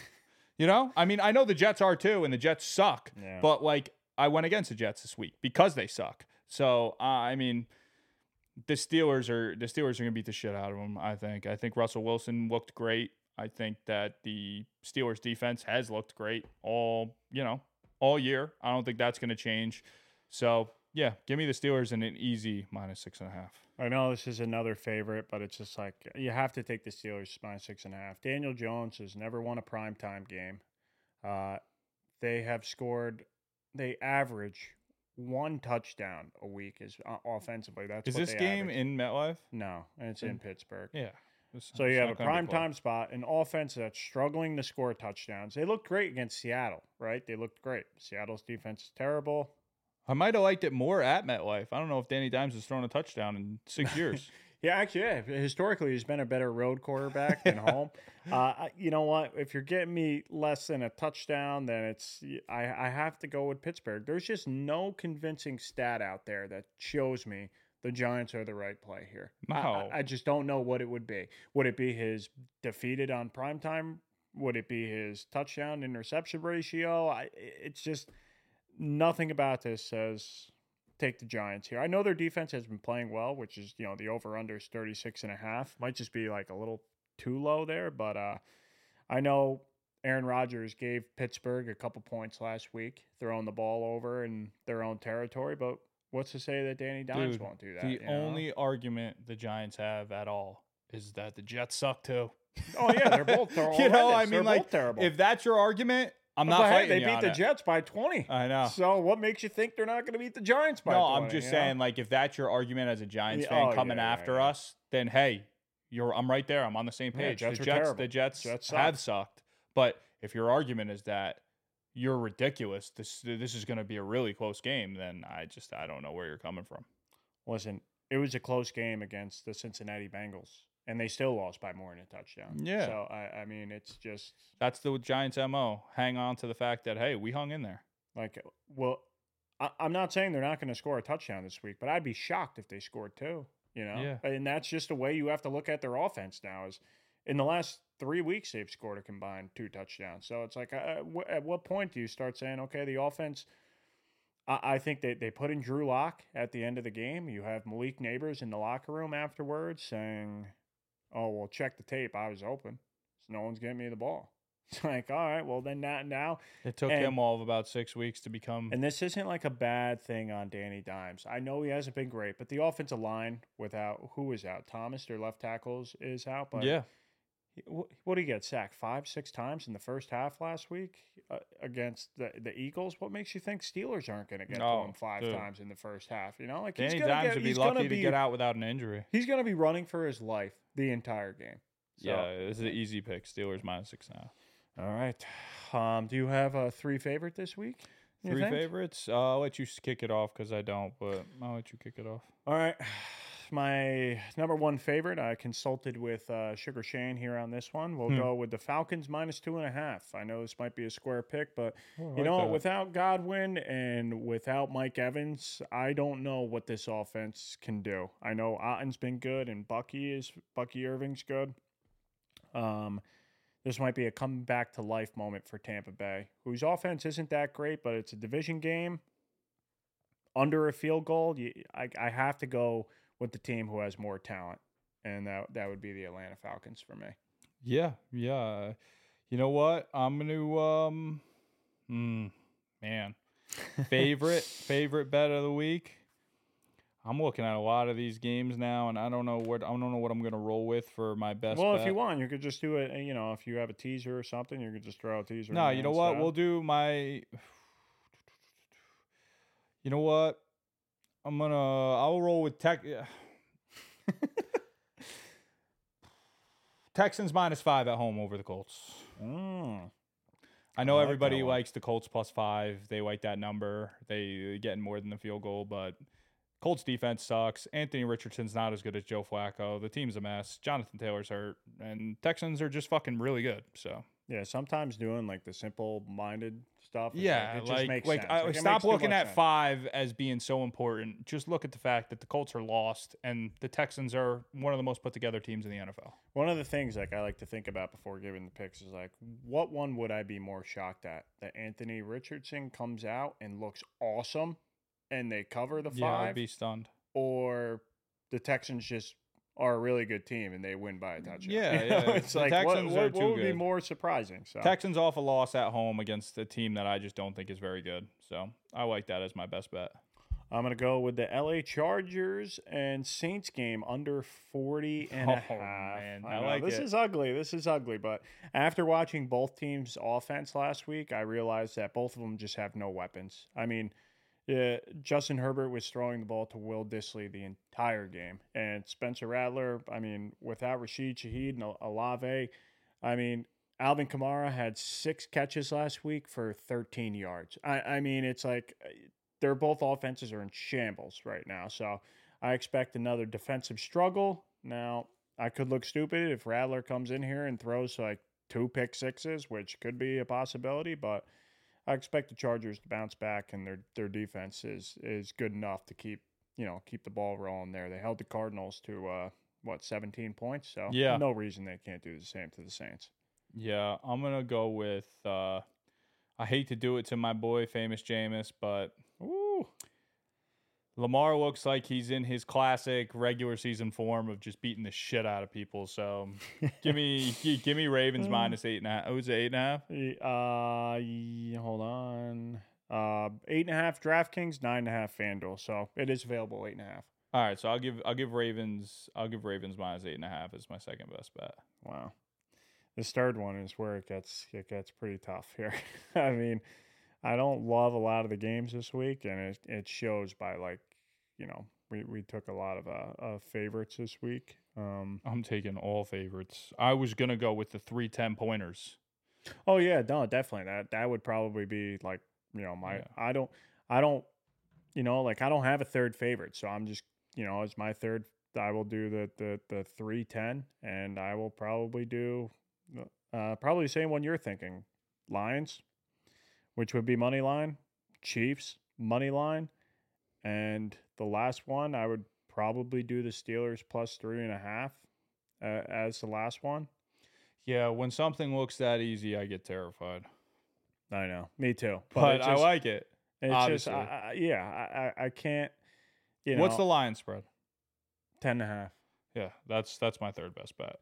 Speaker 2: You know, I mean, I know the Jets are too, and the Jets suck.
Speaker 1: Yeah.
Speaker 2: But like, I went against the Jets this week because they suck. So uh, I mean, the Steelers are the Steelers are gonna beat the shit out of them. I think. I think Russell Wilson looked great. I think that the Steelers defense has looked great all you know all year. I don't think that's gonna change. So yeah, give me the Steelers in an easy minus six and a half.
Speaker 1: I know this is another favorite, but it's just like you have to take the Steelers minus six and a half. Daniel Jones has never won a primetime game. Uh, they have scored, they average one touchdown a week is uh, offensively. That's
Speaker 2: Is
Speaker 1: what
Speaker 2: this
Speaker 1: they
Speaker 2: game
Speaker 1: average.
Speaker 2: in MetLife?
Speaker 1: No, and it's in,
Speaker 2: In-
Speaker 1: Pittsburgh.
Speaker 2: Yeah. It's-
Speaker 1: So you
Speaker 2: it's
Speaker 1: have
Speaker 2: not
Speaker 1: a
Speaker 2: gonna be close.
Speaker 1: primetime spot, an offense that's struggling to score touchdowns. They looked great against Seattle, right? They looked great. Seattle's defense is terrible.
Speaker 2: I might have liked it more at MetLife. I don't know if Danny Dimes has thrown a touchdown in six years.
Speaker 1: Yeah, actually, yeah. Historically, he's been a better road quarterback than home. Uh, I- you know what? If you're getting me less than a touchdown, then it's I, I have to go with Pittsburgh. There's just no convincing stat out there that shows me the Giants are the right play here. I-
Speaker 2: No.
Speaker 1: I, I just don't know what it would be. Would it be his defeated on primetime? Would it be his touchdown interception ratio? I, it's just nothing about this says take the Giants here. I know their defense has been playing well, which is, you know, the over-under is thirty-six and a half. Might just be like a little too low there, but uh, I know Aaron Rodgers gave Pittsburgh a couple points last week, throwing the ball over in their own territory, but what's to say that Danny Dimes
Speaker 2: Dude,
Speaker 1: won't do that?
Speaker 2: The
Speaker 1: you know?
Speaker 2: only argument the Giants have at all is that the Jets suck too.
Speaker 1: Oh, yeah, they're both they're
Speaker 2: You know,
Speaker 1: horrendous.
Speaker 2: I mean,
Speaker 1: They're
Speaker 2: like,
Speaker 1: both terrible.
Speaker 2: if that's your argument, I'm
Speaker 1: But
Speaker 2: not
Speaker 1: hey,
Speaker 2: fighting
Speaker 1: they
Speaker 2: you
Speaker 1: beat
Speaker 2: on
Speaker 1: the
Speaker 2: it.
Speaker 1: Jets by twenty.
Speaker 2: I know.
Speaker 1: So what makes you think they're not going to beat the Giants by
Speaker 2: No,
Speaker 1: twenty?
Speaker 2: I'm just
Speaker 1: you know?
Speaker 2: saying, like, if that's your argument as a Giants
Speaker 1: Yeah,
Speaker 2: fan
Speaker 1: oh,
Speaker 2: coming
Speaker 1: yeah, yeah,
Speaker 2: after
Speaker 1: yeah.
Speaker 2: us, then hey, you're I'm right there. I'm on the same
Speaker 1: Yeah,
Speaker 2: page.
Speaker 1: Jets
Speaker 2: the
Speaker 1: are
Speaker 2: Jets,
Speaker 1: terrible.
Speaker 2: the Jets,
Speaker 1: Jets
Speaker 2: have
Speaker 1: suck.
Speaker 2: sucked. But if your argument is that you're ridiculous, this this is going to be a really close game, then I just I don't know where you're coming from.
Speaker 1: Listen, it was a close game against the Cincinnati Bengals, and they still lost by more than a touchdown.
Speaker 2: Yeah.
Speaker 1: So, I, I mean, it's just
Speaker 2: That's the Giants' M O. Hang on to the fact that hey, we hung in there.
Speaker 1: like, well, I, I'm not saying they're not going to score a touchdown this week, but I'd be shocked if they scored two, you know?
Speaker 2: Yeah.
Speaker 1: And that's just the way you have to look at their offense now is in the last three weeks, they've scored a combined two touchdowns. So it's like, uh, wh- at what point do you start saying, okay, the offense – I I think they, they put in Drew Lock at the end of the game. You have Malik Neighbors in the locker room afterwards saying, oh, well, check the tape. I was open. So no one's getting me the ball. It's like, all right, well, then that now.
Speaker 2: It took
Speaker 1: And-
Speaker 2: him all of about six weeks to become.
Speaker 1: And this isn't like a bad thing on Danny Dimes. I know he hasn't been great, but the offensive line without, who is out? Thomas, their left tackles, is out. But
Speaker 2: yeah,
Speaker 1: What, what did he get sacked five, six times in the first half last week uh, against the the Eagles? What makes you think Steelers aren't going to get
Speaker 2: No,
Speaker 1: to him five
Speaker 2: dude.
Speaker 1: times in the first half? You know, like
Speaker 2: Danny
Speaker 1: he's gonna
Speaker 2: Dimes
Speaker 1: get,
Speaker 2: would be
Speaker 1: he's
Speaker 2: lucky
Speaker 1: gonna
Speaker 2: to
Speaker 1: be,
Speaker 2: get out without an injury.
Speaker 1: He's going to be running for his life the entire game. So,
Speaker 2: Yeah, this is an easy pick. Steelers minus six now.
Speaker 1: all right. Um, do you have a three favorite this week? you
Speaker 2: Three
Speaker 1: think?
Speaker 2: favorites. Uh, I'll let you s- kick it off because I don't, but I'll let you kick it off.
Speaker 1: All right. My number one favorite, I consulted with uh, Sugar Shane here on this one. We'll
Speaker 2: Hmm.
Speaker 1: go with the Falcons minus two and a half. I know this might be a square pick, but
Speaker 2: Oh, I
Speaker 1: you
Speaker 2: like
Speaker 1: know,
Speaker 2: that.
Speaker 1: without Godwin and without Mike Evans, I don't know what this offense can do. I know Otten's been good and Bucky is Bucky Irving's good. Um, this might be a come back to life moment for Tampa Bay, whose offense isn't that great, but it's a division game. Under a field goal, you, I, I have to go with the team who has more talent, and that that would be the Atlanta Falcons for me.
Speaker 2: Yeah, yeah. You know what? I'm gonna um, mm, man, favorite favorite bet of the week. I'm looking at a lot of these games now, and I don't know what I don't know what I'm gonna roll with for my best.
Speaker 1: Well,
Speaker 2: bet.
Speaker 1: if you want, you could just do it. You know, if you have a teaser or something, you could just throw a teaser.
Speaker 2: No,
Speaker 1: in
Speaker 2: you
Speaker 1: there
Speaker 2: know what?
Speaker 1: instead.
Speaker 2: We'll do my. You know what? I'm gonna. I'll roll with Tech. Texans minus five at home over the Colts.
Speaker 1: Mm.
Speaker 2: I know
Speaker 1: I like
Speaker 2: everybody
Speaker 1: that one.
Speaker 2: likes the Colts plus five. They like that number. They getting more than the field goal, but Colts defense sucks. Anthony Richardson's not as good as Joe Flacco. The team's a mess. Jonathan Taylor's hurt, and Texans are just fucking really good. So
Speaker 1: Yeah, sometimes doing like the simple-minded stuff. Is
Speaker 2: yeah,
Speaker 1: like, it just
Speaker 2: like
Speaker 1: makes
Speaker 2: like
Speaker 1: sense.
Speaker 2: I,
Speaker 1: Like, it
Speaker 2: stop
Speaker 1: makes too
Speaker 2: looking
Speaker 1: much
Speaker 2: at
Speaker 1: sense.
Speaker 2: five as being so important. Just look at the fact that the Colts are lost, and the Texans are one of the most put together teams in the N F L.
Speaker 1: One of the things like I like to think about before giving the picks is like, what one would I be more shocked at? That Anthony Richardson comes out and looks awesome, and they cover the
Speaker 2: Yeah, I'd
Speaker 1: five,
Speaker 2: be stunned.
Speaker 1: or the Texans just are a really good team and they win by a touchdown.
Speaker 2: Yeah,
Speaker 1: You know,
Speaker 2: yeah,
Speaker 1: it's
Speaker 2: the
Speaker 1: like what,
Speaker 2: Texans
Speaker 1: what,
Speaker 2: are
Speaker 1: what
Speaker 2: too
Speaker 1: would be
Speaker 2: good.
Speaker 1: more surprising? So
Speaker 2: Texans off a loss at home against a team that I just don't think is very good. So I like that as my best bet.
Speaker 1: I'm going to go with the L A Chargers and Saints game under forty and a half.
Speaker 2: Oh, man.
Speaker 1: I
Speaker 2: I
Speaker 1: know,
Speaker 2: like
Speaker 1: this
Speaker 2: it.
Speaker 1: is ugly. This is ugly. But after watching both teams' offense last week, I realized that both of them just have no weapons. I mean, yeah, Justin Herbert was throwing the ball to Will Dissly the entire game. And Spencer Rattler, I mean, without Rashid Shaheed and Olave, I mean, Alvin Kamara had six catches last week for thirteen yards. I, I mean, it's like they're both offenses are in shambles right now. So I expect another defensive struggle. Now, I could look stupid if Rattler comes in here and throws like two pick sixes, which could be a possibility, but I expect the Chargers to bounce back, and their their defense is is good enough to keep you know keep the ball rolling there. They held the Cardinals to uh, what seventeen points, so
Speaker 2: Yeah.
Speaker 1: no reason they can't do the same to the Saints.
Speaker 2: Yeah, I'm going to go with, uh, I hate to do it to my boy, Famous Jameis, but
Speaker 1: Ooh,
Speaker 2: Lamar looks like he's in his classic regular season form of just beating the shit out of people. So give me gi- give me Ravens minus eight and a half. Oh, is it eight and a half?
Speaker 1: uh, yeah, hold on, uh, eight and a half DraftKings, nine and a half FanDuel, so it is available eight and a half.
Speaker 2: All right, so I'll give I'll give Ravens I'll give Ravens minus eight and a half as my second best bet.
Speaker 1: Wow. This third one is where it gets it gets pretty tough here. I mean, I don't love a lot of the games this week, and it it shows by like, you know, we, we took a lot of uh, uh favorites this week. Um,
Speaker 2: I'm taking all favorites. I was gonna go with the three ten pointers.
Speaker 1: oh yeah, no, definitely that that would probably be like, you know, my
Speaker 2: Yeah.
Speaker 1: I don't I don't you know like I don't have a third favorite, so I'm just you know as my third I will do the the the three ten, and I will probably do. Uh, probably the same one you're thinking. Lions, which would be money line. Chiefs, money line. And the last one, I would probably do the Steelers plus three and a half uh, as the last one.
Speaker 2: Yeah, when something looks that easy, I get terrified.
Speaker 1: I know. Me too.
Speaker 2: But,
Speaker 1: it
Speaker 2: I
Speaker 1: just-
Speaker 2: like it.
Speaker 1: It's
Speaker 2: obviously.
Speaker 1: just, I, I, yeah, I, I, I can't, you know.
Speaker 2: What's the line spread?
Speaker 1: ten and a half.
Speaker 2: Yeah, that's that's my third best bet.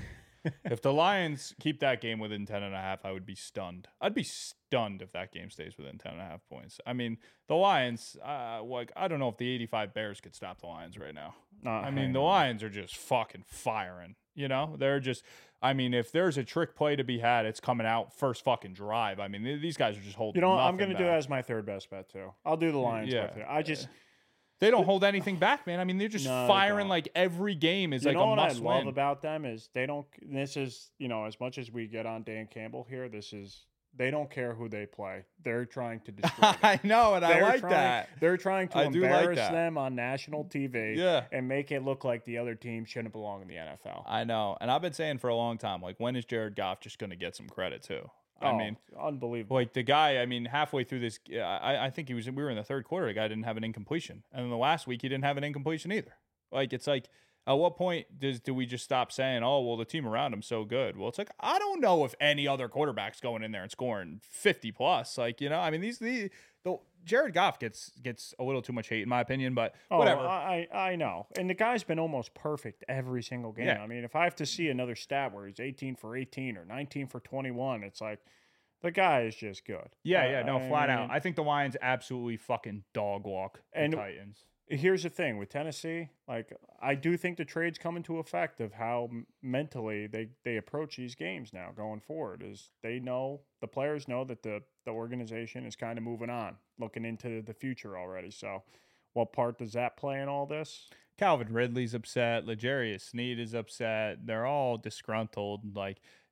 Speaker 2: If the Lions keep that game within ten and a half, I would be stunned. I'd be stunned if that game stays within ten and a half points. I mean, the Lions, uh, like, I don't know if the eighty-five Bears could stop the Lions right now.
Speaker 1: Uh,
Speaker 2: I mean,
Speaker 1: hang
Speaker 2: the
Speaker 1: on.
Speaker 2: Lions are just fucking firing. You know, they're just, I mean, if there's a trick play to be had, it's coming out first fucking drive. I mean, th- these guys are just holding
Speaker 1: You know, what? I'm
Speaker 2: going
Speaker 1: going to do that as my third best bet, too. I'll do the Lions
Speaker 2: Yeah.
Speaker 1: with you. I just.
Speaker 2: They don't hold anything back, man. I mean, they're just
Speaker 1: No, they
Speaker 2: firing
Speaker 1: don't.
Speaker 2: like every game is
Speaker 1: You
Speaker 2: like
Speaker 1: know
Speaker 2: a
Speaker 1: what I
Speaker 2: must
Speaker 1: love
Speaker 2: win.
Speaker 1: about them is they don't. This is you know as much as we get on Dan Campbell here. This is they don't care who they play. They're trying to destroy them.
Speaker 2: I know, and I
Speaker 1: They're
Speaker 2: like
Speaker 1: trying,
Speaker 2: that.
Speaker 1: They're trying to
Speaker 2: I do like
Speaker 1: embarrass
Speaker 2: that.
Speaker 1: them on national T V
Speaker 2: Yeah.
Speaker 1: and make it look like the other team shouldn't belong in the N F L.
Speaker 2: I know, and I've been saying for a long time, like, when is Jared Goff just going to get some credit too? I
Speaker 1: Oh,
Speaker 2: mean,
Speaker 1: unbelievable.
Speaker 2: like the guy. I mean, halfway through this, I, I think he was. We were in the third quarter. The guy didn't have an incompletion, and then the last week he didn't have an incompletion either. Like, it's like, at what point does do we just stop saying, oh, well, the team around him's so good? Well, it's like, I don't know if any other quarterback's going in there and scoring fifty plus. Like, you know, I mean, these the the Jared Goff gets gets a little too much hate in my opinion, but
Speaker 1: Oh,
Speaker 2: whatever.
Speaker 1: I I know, and the guy's been almost perfect every single game.
Speaker 2: Yeah.
Speaker 1: I mean, if I have to see another stat where he's eighteen for eighteen or nineteen for twenty-one, it's like the guy is just good.
Speaker 2: yeah,
Speaker 1: Uh,
Speaker 2: yeah, no,
Speaker 1: I
Speaker 2: flat out.
Speaker 1: mean,
Speaker 2: I think the Lions absolutely fucking dog walk the
Speaker 1: And-
Speaker 2: Titans.
Speaker 1: Here's the thing with Tennessee, like I do think the trades come into effect of how m- mentally they, they approach these games now going forward. Is they know the players know that the the organization is kind of moving on, looking into the future already. So, what part does that play in all this?
Speaker 2: Calvin Ridley's upset. L'Jarius Sneed is upset. They're all disgruntled. Like,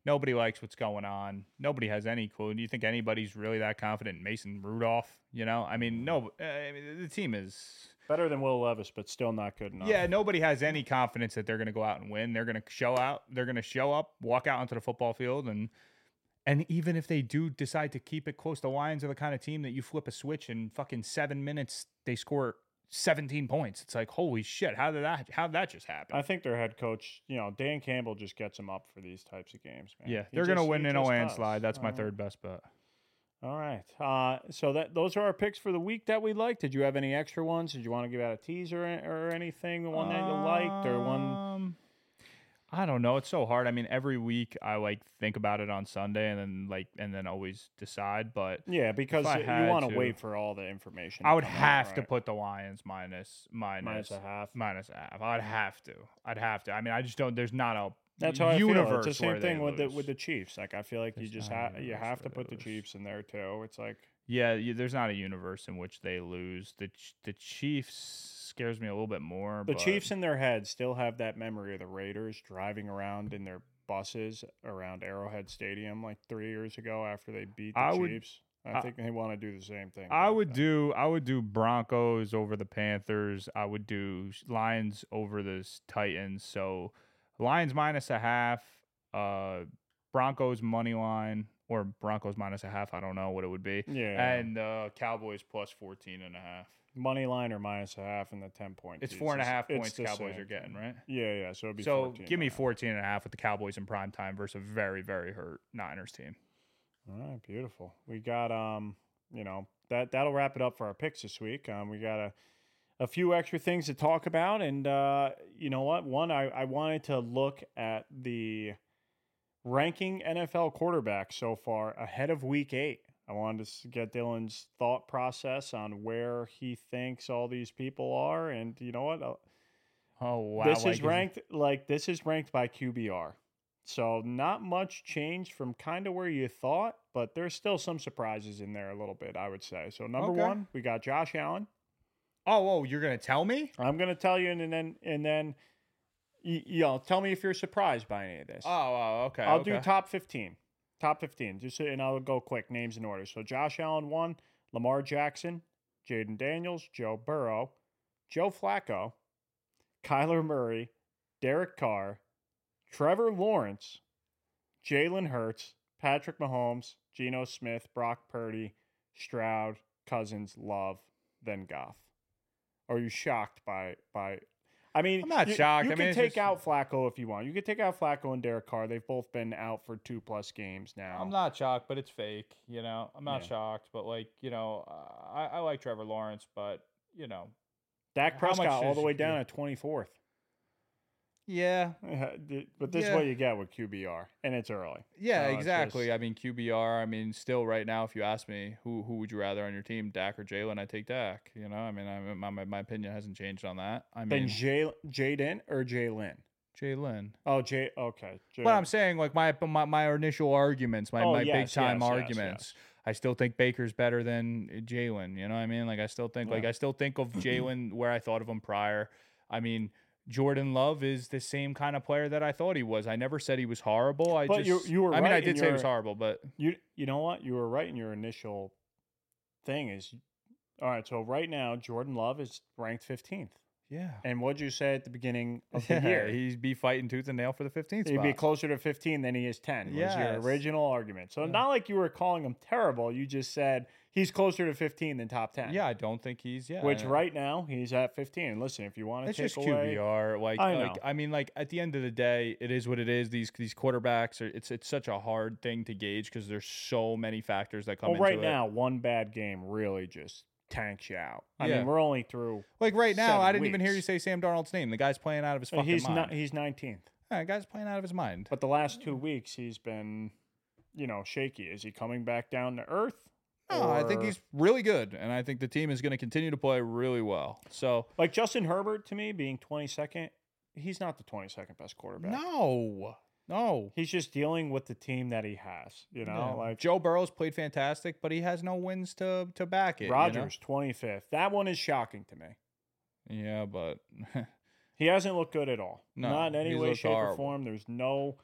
Speaker 2: Nobody likes what's going on. Nobody has any clue. Do you think anybody's really that confident in Mason Rudolph? You know, I mean, no. Uh, I mean, the team is
Speaker 1: better than Will Levis, but still not good enough.
Speaker 2: Yeah, nobody has any confidence that they're going to go out and win. They're going to show out. They're going to show up, walk out onto the football field, and and even if they do decide to keep it close, the Lions are the kind of team that you flip a switch in fucking seven minutes, they score seventeen points. It's like, holy shit, how did that how did that just happen?
Speaker 1: I think their head coach, you know, Dan Campbell just gets them up for these types of games, man.
Speaker 2: Yeah,
Speaker 1: He
Speaker 2: they're going to
Speaker 1: just-
Speaker 2: win
Speaker 1: he
Speaker 2: in a
Speaker 1: just
Speaker 2: landslide.
Speaker 1: does.
Speaker 2: That's my
Speaker 1: All
Speaker 2: third best bet.
Speaker 1: All right. Uh, so that those are our picks for the week that we liked. Did you have any extra ones? Did you want to give out a teaser or anything? One that you liked or one?
Speaker 2: Um, I don't know. It's so hard. I mean, every week I like think about it on Sunday and then like and then always decide. But
Speaker 1: Yeah, because
Speaker 2: I
Speaker 1: you
Speaker 2: had
Speaker 1: want to
Speaker 2: to-
Speaker 1: wait for all the information.
Speaker 2: I
Speaker 1: to
Speaker 2: would
Speaker 1: come out,
Speaker 2: have to
Speaker 1: right?
Speaker 2: put the Lions minus minus
Speaker 1: minus a half.
Speaker 2: minus a half. I'd have to. I'd have to. I mean, I just don't. There's not a
Speaker 1: That's how I
Speaker 2: universe
Speaker 1: feel. It's the
Speaker 2: where
Speaker 1: same
Speaker 2: they
Speaker 1: thing with the
Speaker 2: lose.
Speaker 1: with the Chiefs. Like I feel like you
Speaker 2: There's
Speaker 1: just
Speaker 2: not a
Speaker 1: have you
Speaker 2: universe
Speaker 1: have to
Speaker 2: where
Speaker 1: put
Speaker 2: they
Speaker 1: the
Speaker 2: lose.
Speaker 1: Chiefs in there too. It's like
Speaker 2: Yeah, you, there's not a universe in which they lose. The Ch- the Chiefs scares me a little bit more.
Speaker 1: the
Speaker 2: but
Speaker 1: Chiefs in their head still have that memory of the Raiders driving around in their buses around Arrowhead Stadium like three years ago after they beat the
Speaker 2: I would-
Speaker 1: Chiefs. I
Speaker 2: I-
Speaker 1: think they want to do the same thing.
Speaker 2: I
Speaker 1: back
Speaker 2: would
Speaker 1: then.
Speaker 2: do I would do Broncos over the Panthers. I would do Lions over the s- Titans. So Lions minus a half, uh, Broncos money line or Broncos minus a half. I don't know what it would be.
Speaker 1: Yeah.
Speaker 2: And uh, Cowboys plus fourteen and a half.
Speaker 1: Money line or minus a half in the ten point.
Speaker 2: It's
Speaker 1: piece.
Speaker 2: four and a half
Speaker 1: it's
Speaker 2: points
Speaker 1: the
Speaker 2: Cowboys
Speaker 1: same
Speaker 2: are getting,
Speaker 1: thing.
Speaker 2: right?
Speaker 1: Yeah, yeah. So it'd be
Speaker 2: So
Speaker 1: fourteen
Speaker 2: give me
Speaker 1: and a half.
Speaker 2: fourteen and a half with the Cowboys in prime time versus a very, very hurt Niners team.
Speaker 1: All right, beautiful. We got um, you know, that that'll wrap it up for our picks this week. Um, we got a a few extra things to talk about, and uh, you know what? One, I I wanted to look at the ranking N F L quarterbacks so far ahead of Week Eight. I wanted to s- get Dylan's thought process on where he thinks all these people are, and you know what? Uh,
Speaker 2: Oh wow!
Speaker 1: this
Speaker 2: like,
Speaker 1: is ranked like this is ranked by Q B R. So not much changed from kind of where you thought, but there's still some surprises in there a little bit, I would say. So number
Speaker 2: Okay.
Speaker 1: one, we got Josh Allen.
Speaker 2: Oh, oh, you're gonna tell me?
Speaker 1: I'm gonna tell you, and then and then you, you know, tell me if you're surprised by any of this.
Speaker 2: Oh, oh okay.
Speaker 1: I'll
Speaker 2: okay.
Speaker 1: do top fifteen. Top fifteen. Just and I'll go quick, names in order. So Josh Allen one, Lamar Jackson, Jaden Daniels, Joe Burrow, Joe Flacco, Kyler Murray, Derek Carr, Trevor Lawrence, Jalen Hurts, Patrick Mahomes, Geno Smith, Brock Purdy, Stroud, Cousins, Love, then Goff. Are you shocked by by? I mean,
Speaker 2: I'm not
Speaker 1: you,
Speaker 2: shocked.
Speaker 1: You
Speaker 2: I
Speaker 1: can
Speaker 2: mean, it's
Speaker 1: take
Speaker 2: just-
Speaker 1: out Flacco if you want. You can take out Flacco and Derek Carr. They've both been out for two plus games now.
Speaker 2: I'm not shocked, but it's fake. You know, I'm not
Speaker 1: Yeah.
Speaker 2: shocked, but like, you know, uh, I, I like Trevor Lawrence, but you know,
Speaker 1: Dak
Speaker 2: how
Speaker 1: Prescott
Speaker 2: much
Speaker 1: all
Speaker 2: is
Speaker 1: the way
Speaker 2: you-
Speaker 1: down at twenty-fourth.
Speaker 2: yeah,
Speaker 1: But this is
Speaker 2: Yeah.
Speaker 1: what you get with Q B R, and it's early.
Speaker 2: yeah,
Speaker 1: So it's
Speaker 2: exactly.
Speaker 1: just-
Speaker 2: I mean, Q B R. I mean, still right now, if you ask me, who who would you rather on your team, Dak or Jalen? I take Dak. You know, I mean, I, my my my opinion hasn't changed on that. I
Speaker 1: Then
Speaker 2: mean,
Speaker 1: Jay Jaden or Jalen?
Speaker 2: Jalen.
Speaker 1: Oh, Jay. Okay. Jay,
Speaker 2: But I'm saying, like my my, my initial arguments, my,
Speaker 1: Oh,
Speaker 2: my
Speaker 1: yes,
Speaker 2: big time
Speaker 1: yes, yes,
Speaker 2: arguments. I still think Baker's better than Jalen. You know what I mean? Like I still think, like
Speaker 1: Yeah.
Speaker 2: I still think of Jalen where I thought of him prior. I mean, Jordan Love is the same kind of player that I thought he was. I never said he was horrible. I
Speaker 1: But you-
Speaker 2: just,
Speaker 1: you were
Speaker 2: I mean, I
Speaker 1: right in
Speaker 2: did say he was
Speaker 1: your-
Speaker 2: horrible, but
Speaker 1: You you know what? You were right in your initial thing. Is all right. So right now, Jordan Love is ranked fifteenth.
Speaker 2: yeah,
Speaker 1: And what'd you say at the beginning of the
Speaker 2: yeah,
Speaker 1: year?
Speaker 2: he'd be fighting tooth and nail for the fifteenth
Speaker 1: He'd
Speaker 2: spot.
Speaker 1: be closer to fifteen than he is ten. Was your
Speaker 2: Yes.
Speaker 1: original argument. So
Speaker 2: Yeah.
Speaker 1: not like you were calling him terrible. You just said he's closer to fifteen than top ten.
Speaker 2: yeah, I don't think he's yeah.
Speaker 1: Which
Speaker 2: I-
Speaker 1: right now he's at fifteen. And listen, if you want to
Speaker 2: It's
Speaker 1: take
Speaker 2: just
Speaker 1: away,
Speaker 2: Q B R. Like,
Speaker 1: I
Speaker 2: like
Speaker 1: know.
Speaker 2: I mean, like at the end of the day, it is what it is. These these quarterbacks are. It's it's such a hard thing to gauge because there's so many factors that come
Speaker 1: well,
Speaker 2: into
Speaker 1: right
Speaker 2: it.
Speaker 1: now, one bad game really just tanks you out. I
Speaker 2: Yeah.
Speaker 1: mean, we're only through.
Speaker 2: Like right now,
Speaker 1: seven
Speaker 2: I didn't even hear you
Speaker 1: weeks.
Speaker 2: say Sam Darnold's name. The guy's playing out of his fucking
Speaker 1: He's
Speaker 2: mind.
Speaker 1: not. He's nineteenth.
Speaker 2: Yeah, the guy's playing out of his mind.
Speaker 1: But the last two weeks, he's been, you know, shaky. Is he coming back down to earth?
Speaker 2: No, I think
Speaker 1: Or-
Speaker 2: he's really good, and I think the team is going to continue to play really well. So
Speaker 1: like Justin Herbert to me being twenty-second. He's not the twenty-second best quarterback.
Speaker 2: no, no.
Speaker 1: He's just dealing with the team that he has. You know,
Speaker 2: Yeah.
Speaker 1: like
Speaker 2: Joe Burrow's played fantastic, but he has no wins to to back it. you know?
Speaker 1: Rodgers, twenty-fifth. That one is shocking to me.
Speaker 2: Yeah, but
Speaker 1: He hasn't looked good at all.
Speaker 2: No,
Speaker 1: Not in any
Speaker 2: he's
Speaker 1: way,
Speaker 2: looked
Speaker 1: shape, or
Speaker 2: horrible.
Speaker 1: form. There's no,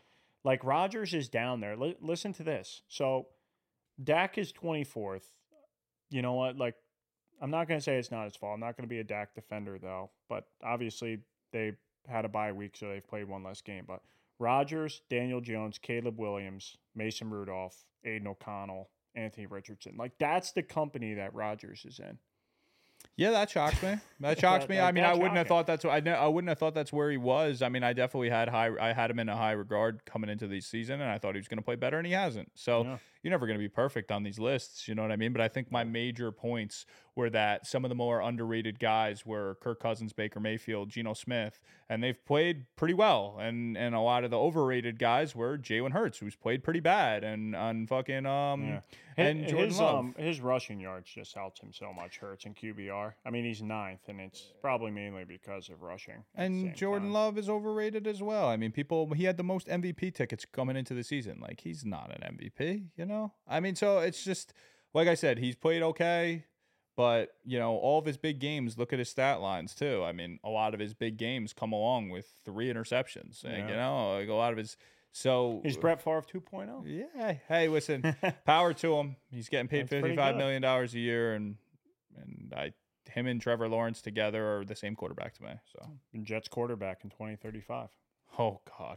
Speaker 1: Like Rodgers is down there. Li- listen to this. So Dak is twenty-fourth. You know what? Like, I'm not going to say it's not his fault. I'm not going to be a Dak defender, though. But obviously, they had a bye week, so they've played one less game. But Rodgers, Daniel Jones, Caleb Williams, Mason Rudolph, Aiden O'Connell, Anthony Richardson. Like, that's the company that Rodgers is in.
Speaker 2: Yeah, that shocks me. That shocks
Speaker 1: That-
Speaker 2: me.
Speaker 1: that-
Speaker 2: I mean,
Speaker 1: that's
Speaker 2: I wouldn't have
Speaker 1: shocking.
Speaker 2: thought that's what I, ne- I wouldn't have thought that's where he was. I mean, I definitely had high. I had him in a high regard coming into the season, and I thought he was going to play better, and he hasn't. So
Speaker 1: Yeah.
Speaker 2: you're never going to be perfect on these lists. You know what I mean? But I think my major points were that some of the more underrated guys were Kirk Cousins, Baker Mayfield, Geno Smith, and they've played pretty well. And and a lot of the overrated guys were Jalen Hurts, who's played pretty bad, and on fucking um
Speaker 1: Yeah.
Speaker 2: and
Speaker 1: His,
Speaker 2: Jordan
Speaker 1: his,
Speaker 2: Love.
Speaker 1: um, his rushing yards just helped him so much, Hurts in Q B R. I mean, he's ninth, and it's probably mainly because of rushing. at the
Speaker 2: And
Speaker 1: same
Speaker 2: Jordan
Speaker 1: time.
Speaker 2: Love is overrated as well. I mean, people, he had the most M V P tickets coming into the season. Like, he's not an M V P, you know? I mean, so it's just, like I said, he's played okay, but, you know, all of his big games, look at his stat lines, too. I mean, a lot of his big games come along with three interceptions, and,
Speaker 1: Yeah.
Speaker 2: you know, like a lot of his, so.
Speaker 1: He's Brett Favre two point oh.
Speaker 2: Yeah. Hey, listen, power to him. He's getting paid
Speaker 1: That's pretty
Speaker 2: fifty-five
Speaker 1: good.
Speaker 2: million dollars a year, and, and I, him and Trevor Lawrence together are the same quarterback to me, so.
Speaker 1: Jets quarterback in twenty thirty-five.
Speaker 2: Oh, God.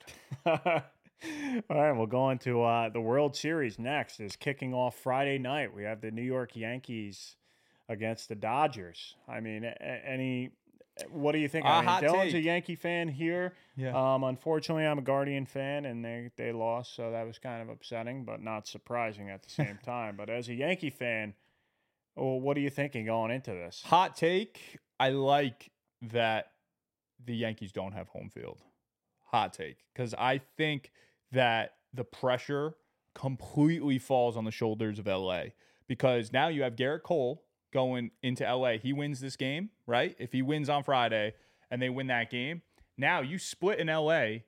Speaker 1: All right, we'll go on to uh, the World Series next. Is kicking off Friday night. We have the New York Yankees against the Dodgers. I mean, a- any, what do you think?
Speaker 2: A
Speaker 1: I mean,
Speaker 2: hot
Speaker 1: Dylan's a
Speaker 2: take.
Speaker 1: Yankee fan here.
Speaker 2: Yeah.
Speaker 1: Um, unfortunately, I'm a Guardian fan, and they they lost, so that was kind of upsetting, but not surprising at the same time. But as a Yankee fan, well, what are you thinking going into this?
Speaker 2: Hot take. I like that the Yankees don't have home field. Hot take. Because I think that the pressure completely falls on the shoulders of L A. Because now you have Garrett Cole going into L A. He wins this game, right? If he wins on Friday and they win that game, now you split in L A,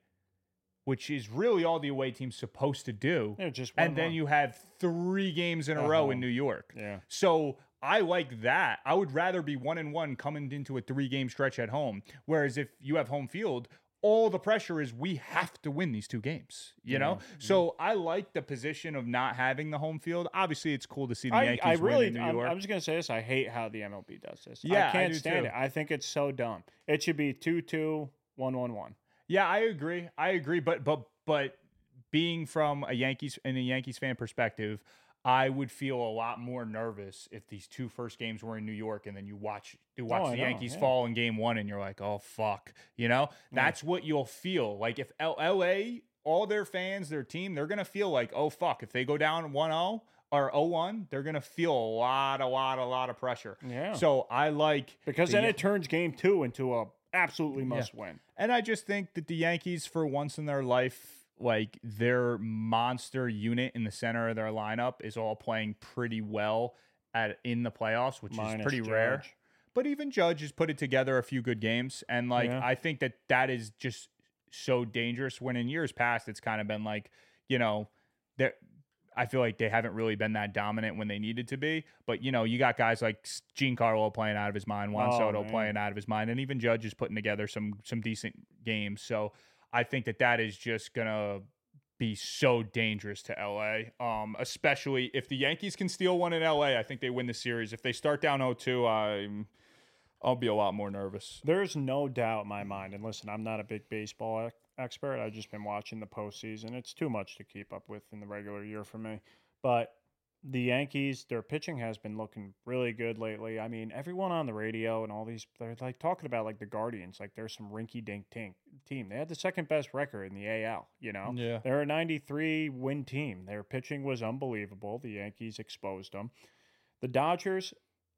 Speaker 2: which is really all the away team's supposed to do.
Speaker 1: Yeah, just one
Speaker 2: And then
Speaker 1: more.
Speaker 2: you have three games in a
Speaker 1: At
Speaker 2: row
Speaker 1: home.
Speaker 2: in New York.
Speaker 1: Yeah.
Speaker 2: So I like that. I would rather be one and one coming into a three game stretch at home. Whereas if you have home field, all the pressure is we have to win these two games, you know? So I like the position of not having the home field. Obviously, it's cool to see the
Speaker 1: I,
Speaker 2: Yankees
Speaker 1: I really,
Speaker 2: win in New
Speaker 1: I'm,
Speaker 2: York.
Speaker 1: I'm just gonna say this. I hate how the M L B does this.
Speaker 2: Yeah,
Speaker 1: I
Speaker 2: I
Speaker 1: can't
Speaker 2: do
Speaker 1: stand
Speaker 2: too.
Speaker 1: it. I think it's so dumb. It should be two two one one one.
Speaker 2: Yeah, I agree. I agree. But but but being from a Yankees and a Yankees fan perspective, I would feel a lot more nervous if these two first games were in New York and then you watch you watch
Speaker 1: Oh, I
Speaker 2: the
Speaker 1: know,
Speaker 2: Yankees
Speaker 1: yeah.
Speaker 2: fall in game one and you're like, oh fuck. You know? That's what you'll feel. Like if L- LA, all their fans, their team, they're gonna feel like, oh fuck, if they go down one oh or oh one, they're gonna feel a lot, a lot, a lot of pressure.
Speaker 1: Yeah.
Speaker 2: So I like
Speaker 1: Because
Speaker 2: the
Speaker 1: then it turns game two into a absolutely must win.
Speaker 2: And I just think that the Yankees, for once in their life, like their monster unit in the center of their lineup is all playing pretty well at in the playoffs, which
Speaker 1: Minus
Speaker 2: is pretty rare.
Speaker 1: Judge.
Speaker 2: But even Judge has put it together a few good games, and like
Speaker 1: Yeah.
Speaker 2: I think that that is just so dangerous. When in years past, it's kind of been like, you know, there. I feel like they haven't really been that dominant when they needed to be. But, you know, you got guys like Giancarlo playing out of his mind, Juan
Speaker 1: Oh,
Speaker 2: Soto
Speaker 1: man.
Speaker 2: playing out of his mind, and even Judge is putting together some some decent games. So I think that that is just going to be so dangerous to L A, um, especially if the Yankees can steal one in L A. I think they win the series. If they start down oh two, I'm, I'll be a lot more nervous.
Speaker 1: There's no doubt in my mind. And listen, I'm not a big baseball ex- expert. I've just been watching the postseason. It's too much to keep up with in the regular year for me. But the Yankees, their pitching has been looking really good lately. I mean, everyone on the radio and all these, they're like talking about like the Guardians, like they're some rinky dink team. They had the second best record in the A L, you know?
Speaker 2: Yeah.
Speaker 1: They're a ninety-three win team. Their pitching was unbelievable. The Yankees exposed them. The Dodgers,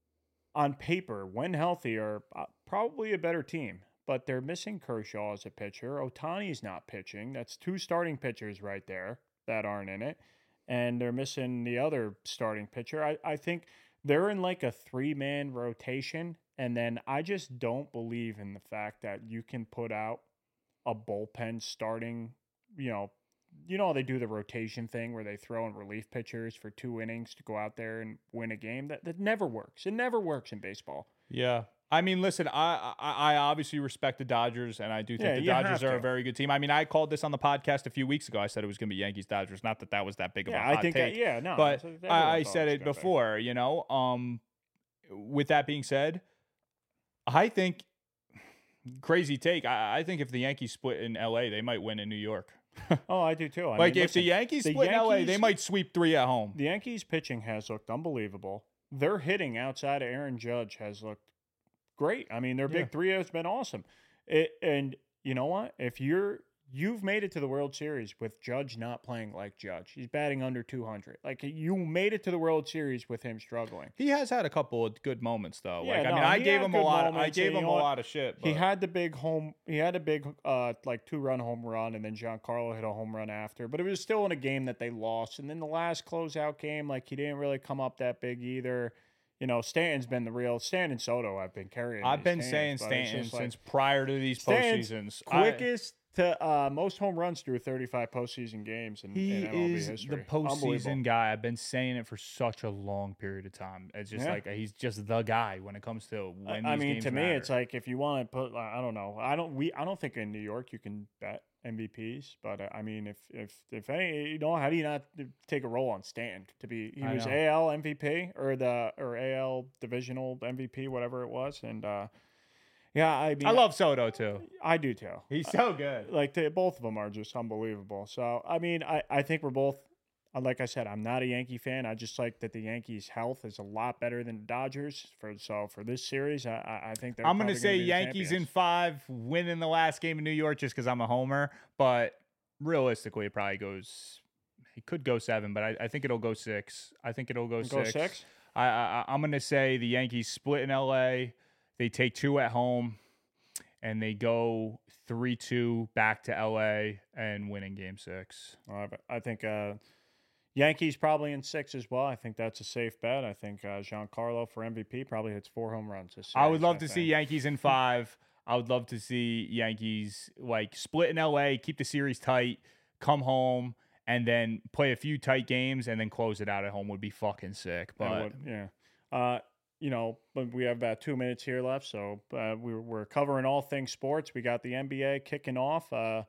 Speaker 1: on paper, when healthy, are uh, probably a better team, but they're missing Kershaw as a pitcher. Otani's not pitching. That's two starting pitchers right there that aren't in it. And they're missing the other starting pitcher. I, I think they're in like a three-man rotation, and then I just don't believe in the fact that you can put out a bullpen starting, you know, you know, they do the rotation thing where they throw in relief pitchers for two innings to go out there and win a game. That that never works. It never works in baseball.
Speaker 2: Yeah. I mean, listen, I, I I obviously respect the Dodgers, and I do think
Speaker 1: Yeah,
Speaker 2: the
Speaker 1: you have
Speaker 2: Dodgers are
Speaker 1: to.
Speaker 2: a very good team. I mean, I called this on the podcast a few weeks ago. I said it was going to be Yankees Dodgers. Not that that was that big of
Speaker 1: Yeah,
Speaker 2: a hot
Speaker 1: I think
Speaker 2: take,
Speaker 1: that, yeah, no.
Speaker 2: but
Speaker 1: it's-
Speaker 2: I,
Speaker 1: everyone
Speaker 2: I
Speaker 1: thought
Speaker 2: said
Speaker 1: was
Speaker 2: it
Speaker 1: gonna be.
Speaker 2: before. You know, um, with that being said, I think crazy take. I, I think if the Yankees split in L A, they might win in New York.
Speaker 1: Oh, I do too. I
Speaker 2: like
Speaker 1: mean,
Speaker 2: if the
Speaker 1: listen,
Speaker 2: Yankees
Speaker 1: the
Speaker 2: split in L A, they
Speaker 1: Yankees-
Speaker 2: might sweep three at home.
Speaker 1: The Yankees pitching has looked unbelievable. Their hitting outside of Aaron Judge has looked great. I mean, their
Speaker 2: Yeah.
Speaker 1: big three has been awesome. It, and you know what? If you're you've made it to the World Series with Judge not playing like Judge, he's batting under two hundred. Like you made it to the World Series with him struggling.
Speaker 2: He has had a couple of good moments though.
Speaker 1: Yeah,
Speaker 2: like I
Speaker 1: no,
Speaker 2: mean, I
Speaker 1: he
Speaker 2: gave
Speaker 1: had
Speaker 2: him a
Speaker 1: good
Speaker 2: lot. I
Speaker 1: moments,
Speaker 2: gave
Speaker 1: and you
Speaker 2: him
Speaker 1: know
Speaker 2: a
Speaker 1: what?
Speaker 2: lot of shit.
Speaker 1: He
Speaker 2: but-
Speaker 1: had the big home. He had a big, uh, like two run home run, and then Giancarlo hit a home run after. But it was still in a game that they lost. And then the last closeout game, like he didn't really come up that big either. You know, Stanton's been the real Stanton and Soto. I've been carrying.
Speaker 2: I've
Speaker 1: these
Speaker 2: been
Speaker 1: games,
Speaker 2: saying
Speaker 1: but it's
Speaker 2: Stanton
Speaker 1: just like
Speaker 2: since prior to these
Speaker 1: Stanton's
Speaker 2: postseasons. I-
Speaker 1: quickest to uh, most home runs through thirty-five postseason games in,
Speaker 2: he
Speaker 1: in M L B
Speaker 2: is
Speaker 1: history.
Speaker 2: the postseason
Speaker 1: Unbelievable.
Speaker 2: guy. I've been saying it for such a long period of time. It's just
Speaker 1: Yeah.
Speaker 2: like he's just the guy when it comes to when
Speaker 1: I
Speaker 2: these
Speaker 1: mean,
Speaker 2: games
Speaker 1: to me,
Speaker 2: matter.
Speaker 1: it's like if you want to put, I don't know, I don't, we, I don't think in New York you can bet M V Ps, but uh, I mean, if, if, if any, you know, how do you not take a roll on Stanton to be? He
Speaker 2: I
Speaker 1: was
Speaker 2: know.
Speaker 1: A L M V P or the or A L divisional M V P, whatever it was, and uh, yeah, I mean,
Speaker 2: I love Soto too.
Speaker 1: I do too.
Speaker 2: He's so good.
Speaker 1: Like they, both of them are just unbelievable. So I mean, I, I think we're both. uh, Like I said, I'm not a Yankee fan. I just like that the Yankees' health is a lot better than the Dodgers. For so for this series, I I I think they're.
Speaker 2: I'm gonna
Speaker 1: probably
Speaker 2: say
Speaker 1: be the
Speaker 2: Yankees in
Speaker 1: champions.
Speaker 2: five, winning the last game in New York just because I'm a homer. But realistically, it probably goes. It could go seven, but I, I think it'll go six. I think it'll go,
Speaker 1: Go
Speaker 2: six.
Speaker 1: six?
Speaker 2: I, I I'm gonna say the Yankees split in L A. They take two at home, and they go three two back to L A and win in Game Six.
Speaker 1: All right, but I think uh, Yankees probably in six as well. I think that's a safe bet. I think uh, Giancarlo for M V P probably hits four home runs this
Speaker 2: I would
Speaker 1: series,
Speaker 2: love
Speaker 1: I
Speaker 2: to see
Speaker 1: think.
Speaker 2: Yankees in five. I would love to see Yankees like split in L A, keep the series tight, come home, and then play a few tight games and then close it out at home would be fucking sick.
Speaker 1: That
Speaker 2: But
Speaker 1: would- yeah. Uh, you know, but we have about two minutes here left, so uh, we're, we're covering all things sports. We got the N B A kicking off. Uh,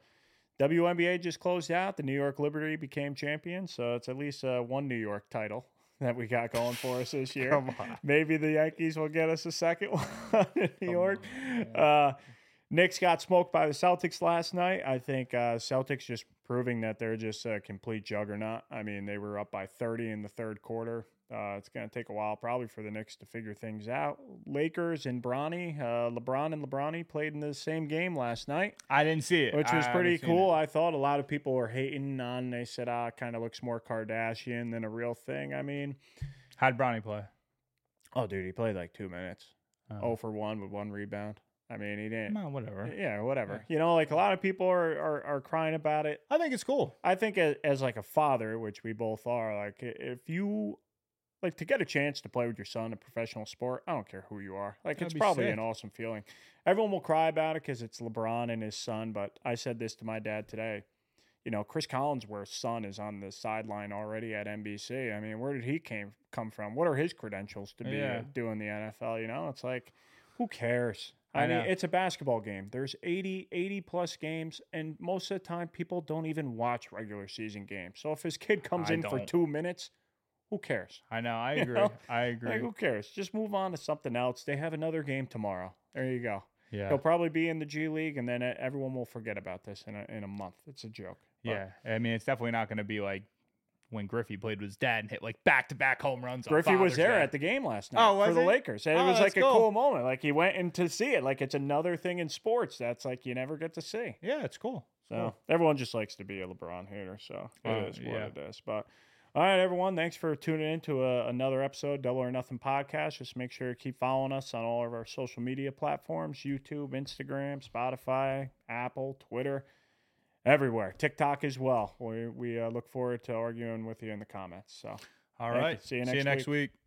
Speaker 1: W N B A just closed out. The New York Liberty became champion, so it's at least uh, one New York title that we got going for us this year.
Speaker 2: Come on.
Speaker 1: Maybe the Yankees will get us a second one in New York. Uh, Knicks got smoked by the Celtics last night. I think uh, Celtics just proving that they're just a complete juggernaut. I mean, they were up by thirty in the third quarter. Uh, it's going to take a while probably for the Knicks to figure things out. Lakers and Bronny, uh, LeBron and LeBronny played in the same game last night,
Speaker 2: I didn't see it,
Speaker 1: which was
Speaker 2: I
Speaker 1: pretty
Speaker 2: haven't seen
Speaker 1: cool.
Speaker 2: it.
Speaker 1: I thought a lot of people were hating on. They said, "Ah, it kind of looks more Kardashian than a real thing." I mean,
Speaker 2: How'd Bronny play?
Speaker 1: oh, dude, he played like two minutes.
Speaker 2: Oh.
Speaker 1: Oh for one with one rebound. I mean, he didn't.
Speaker 2: No, whatever.
Speaker 1: Yeah, whatever. You know, like a lot of people are, are, are crying about it.
Speaker 2: I think it's cool.
Speaker 1: I think as, as like a father, which we both are, like i- if you like to get a chance to play with your son in professional sport, I don't care who you are. Like
Speaker 2: That'd
Speaker 1: it's
Speaker 2: be
Speaker 1: probably
Speaker 2: sick.
Speaker 1: an awesome feeling. Everyone will cry about it because it's LeBron and his son. But I said this to my dad today. You know, Chris Collinsworth's son is on the sideline already at N B C. I mean, where did he came come from? What are his credentials to be
Speaker 2: Yeah.
Speaker 1: uh, doing the N F L? You know, it's like, who cares?
Speaker 2: I
Speaker 1: I, mean,
Speaker 2: know.
Speaker 1: it's a basketball game. There's eighty, eighty plus games, and most of the time, people don't even watch regular season games. So if his kid comes
Speaker 2: I
Speaker 1: in for
Speaker 2: don't.
Speaker 1: two minutes, who cares?
Speaker 2: I know. I
Speaker 1: You
Speaker 2: agree.
Speaker 1: know?
Speaker 2: I agree.
Speaker 1: Like, who cares? Just move on to something else. They have another game tomorrow. There you go.
Speaker 2: yeah.
Speaker 1: He'll probably be in the G League, and then uh, everyone will forget about this in a, in a month. It's a joke. But
Speaker 2: Yeah. I mean, it's definitely not going to be like when Griffey played with his dad and hit like back to back home runs. on
Speaker 1: Griffey was
Speaker 2: Father's
Speaker 1: there
Speaker 2: Day.
Speaker 1: at the game last night
Speaker 2: Oh, was
Speaker 1: for the
Speaker 2: he?
Speaker 1: Lakers. And
Speaker 2: Oh,
Speaker 1: it was
Speaker 2: that's
Speaker 1: like a
Speaker 2: cool.
Speaker 1: cool moment. Like he went in to see it. Like it's another thing in sports that's like you never get to see.
Speaker 2: Yeah, it's cool.
Speaker 1: So
Speaker 2: Cool.
Speaker 1: everyone just likes to be a LeBron hater. So it
Speaker 2: Uh,
Speaker 1: is what
Speaker 2: yeah.
Speaker 1: it is. But all right, everyone, thanks for tuning in to a, another episode, Double or Nothing podcast. Just make sure to keep following us on all of our social media platforms: YouTube, Instagram, Spotify, Apple, Twitter, everywhere. TikTok as well. We we uh, look forward to arguing with you in the comments. So
Speaker 2: All
Speaker 1: Thank you.
Speaker 2: right.
Speaker 1: See you
Speaker 2: See you
Speaker 1: next
Speaker 2: next week.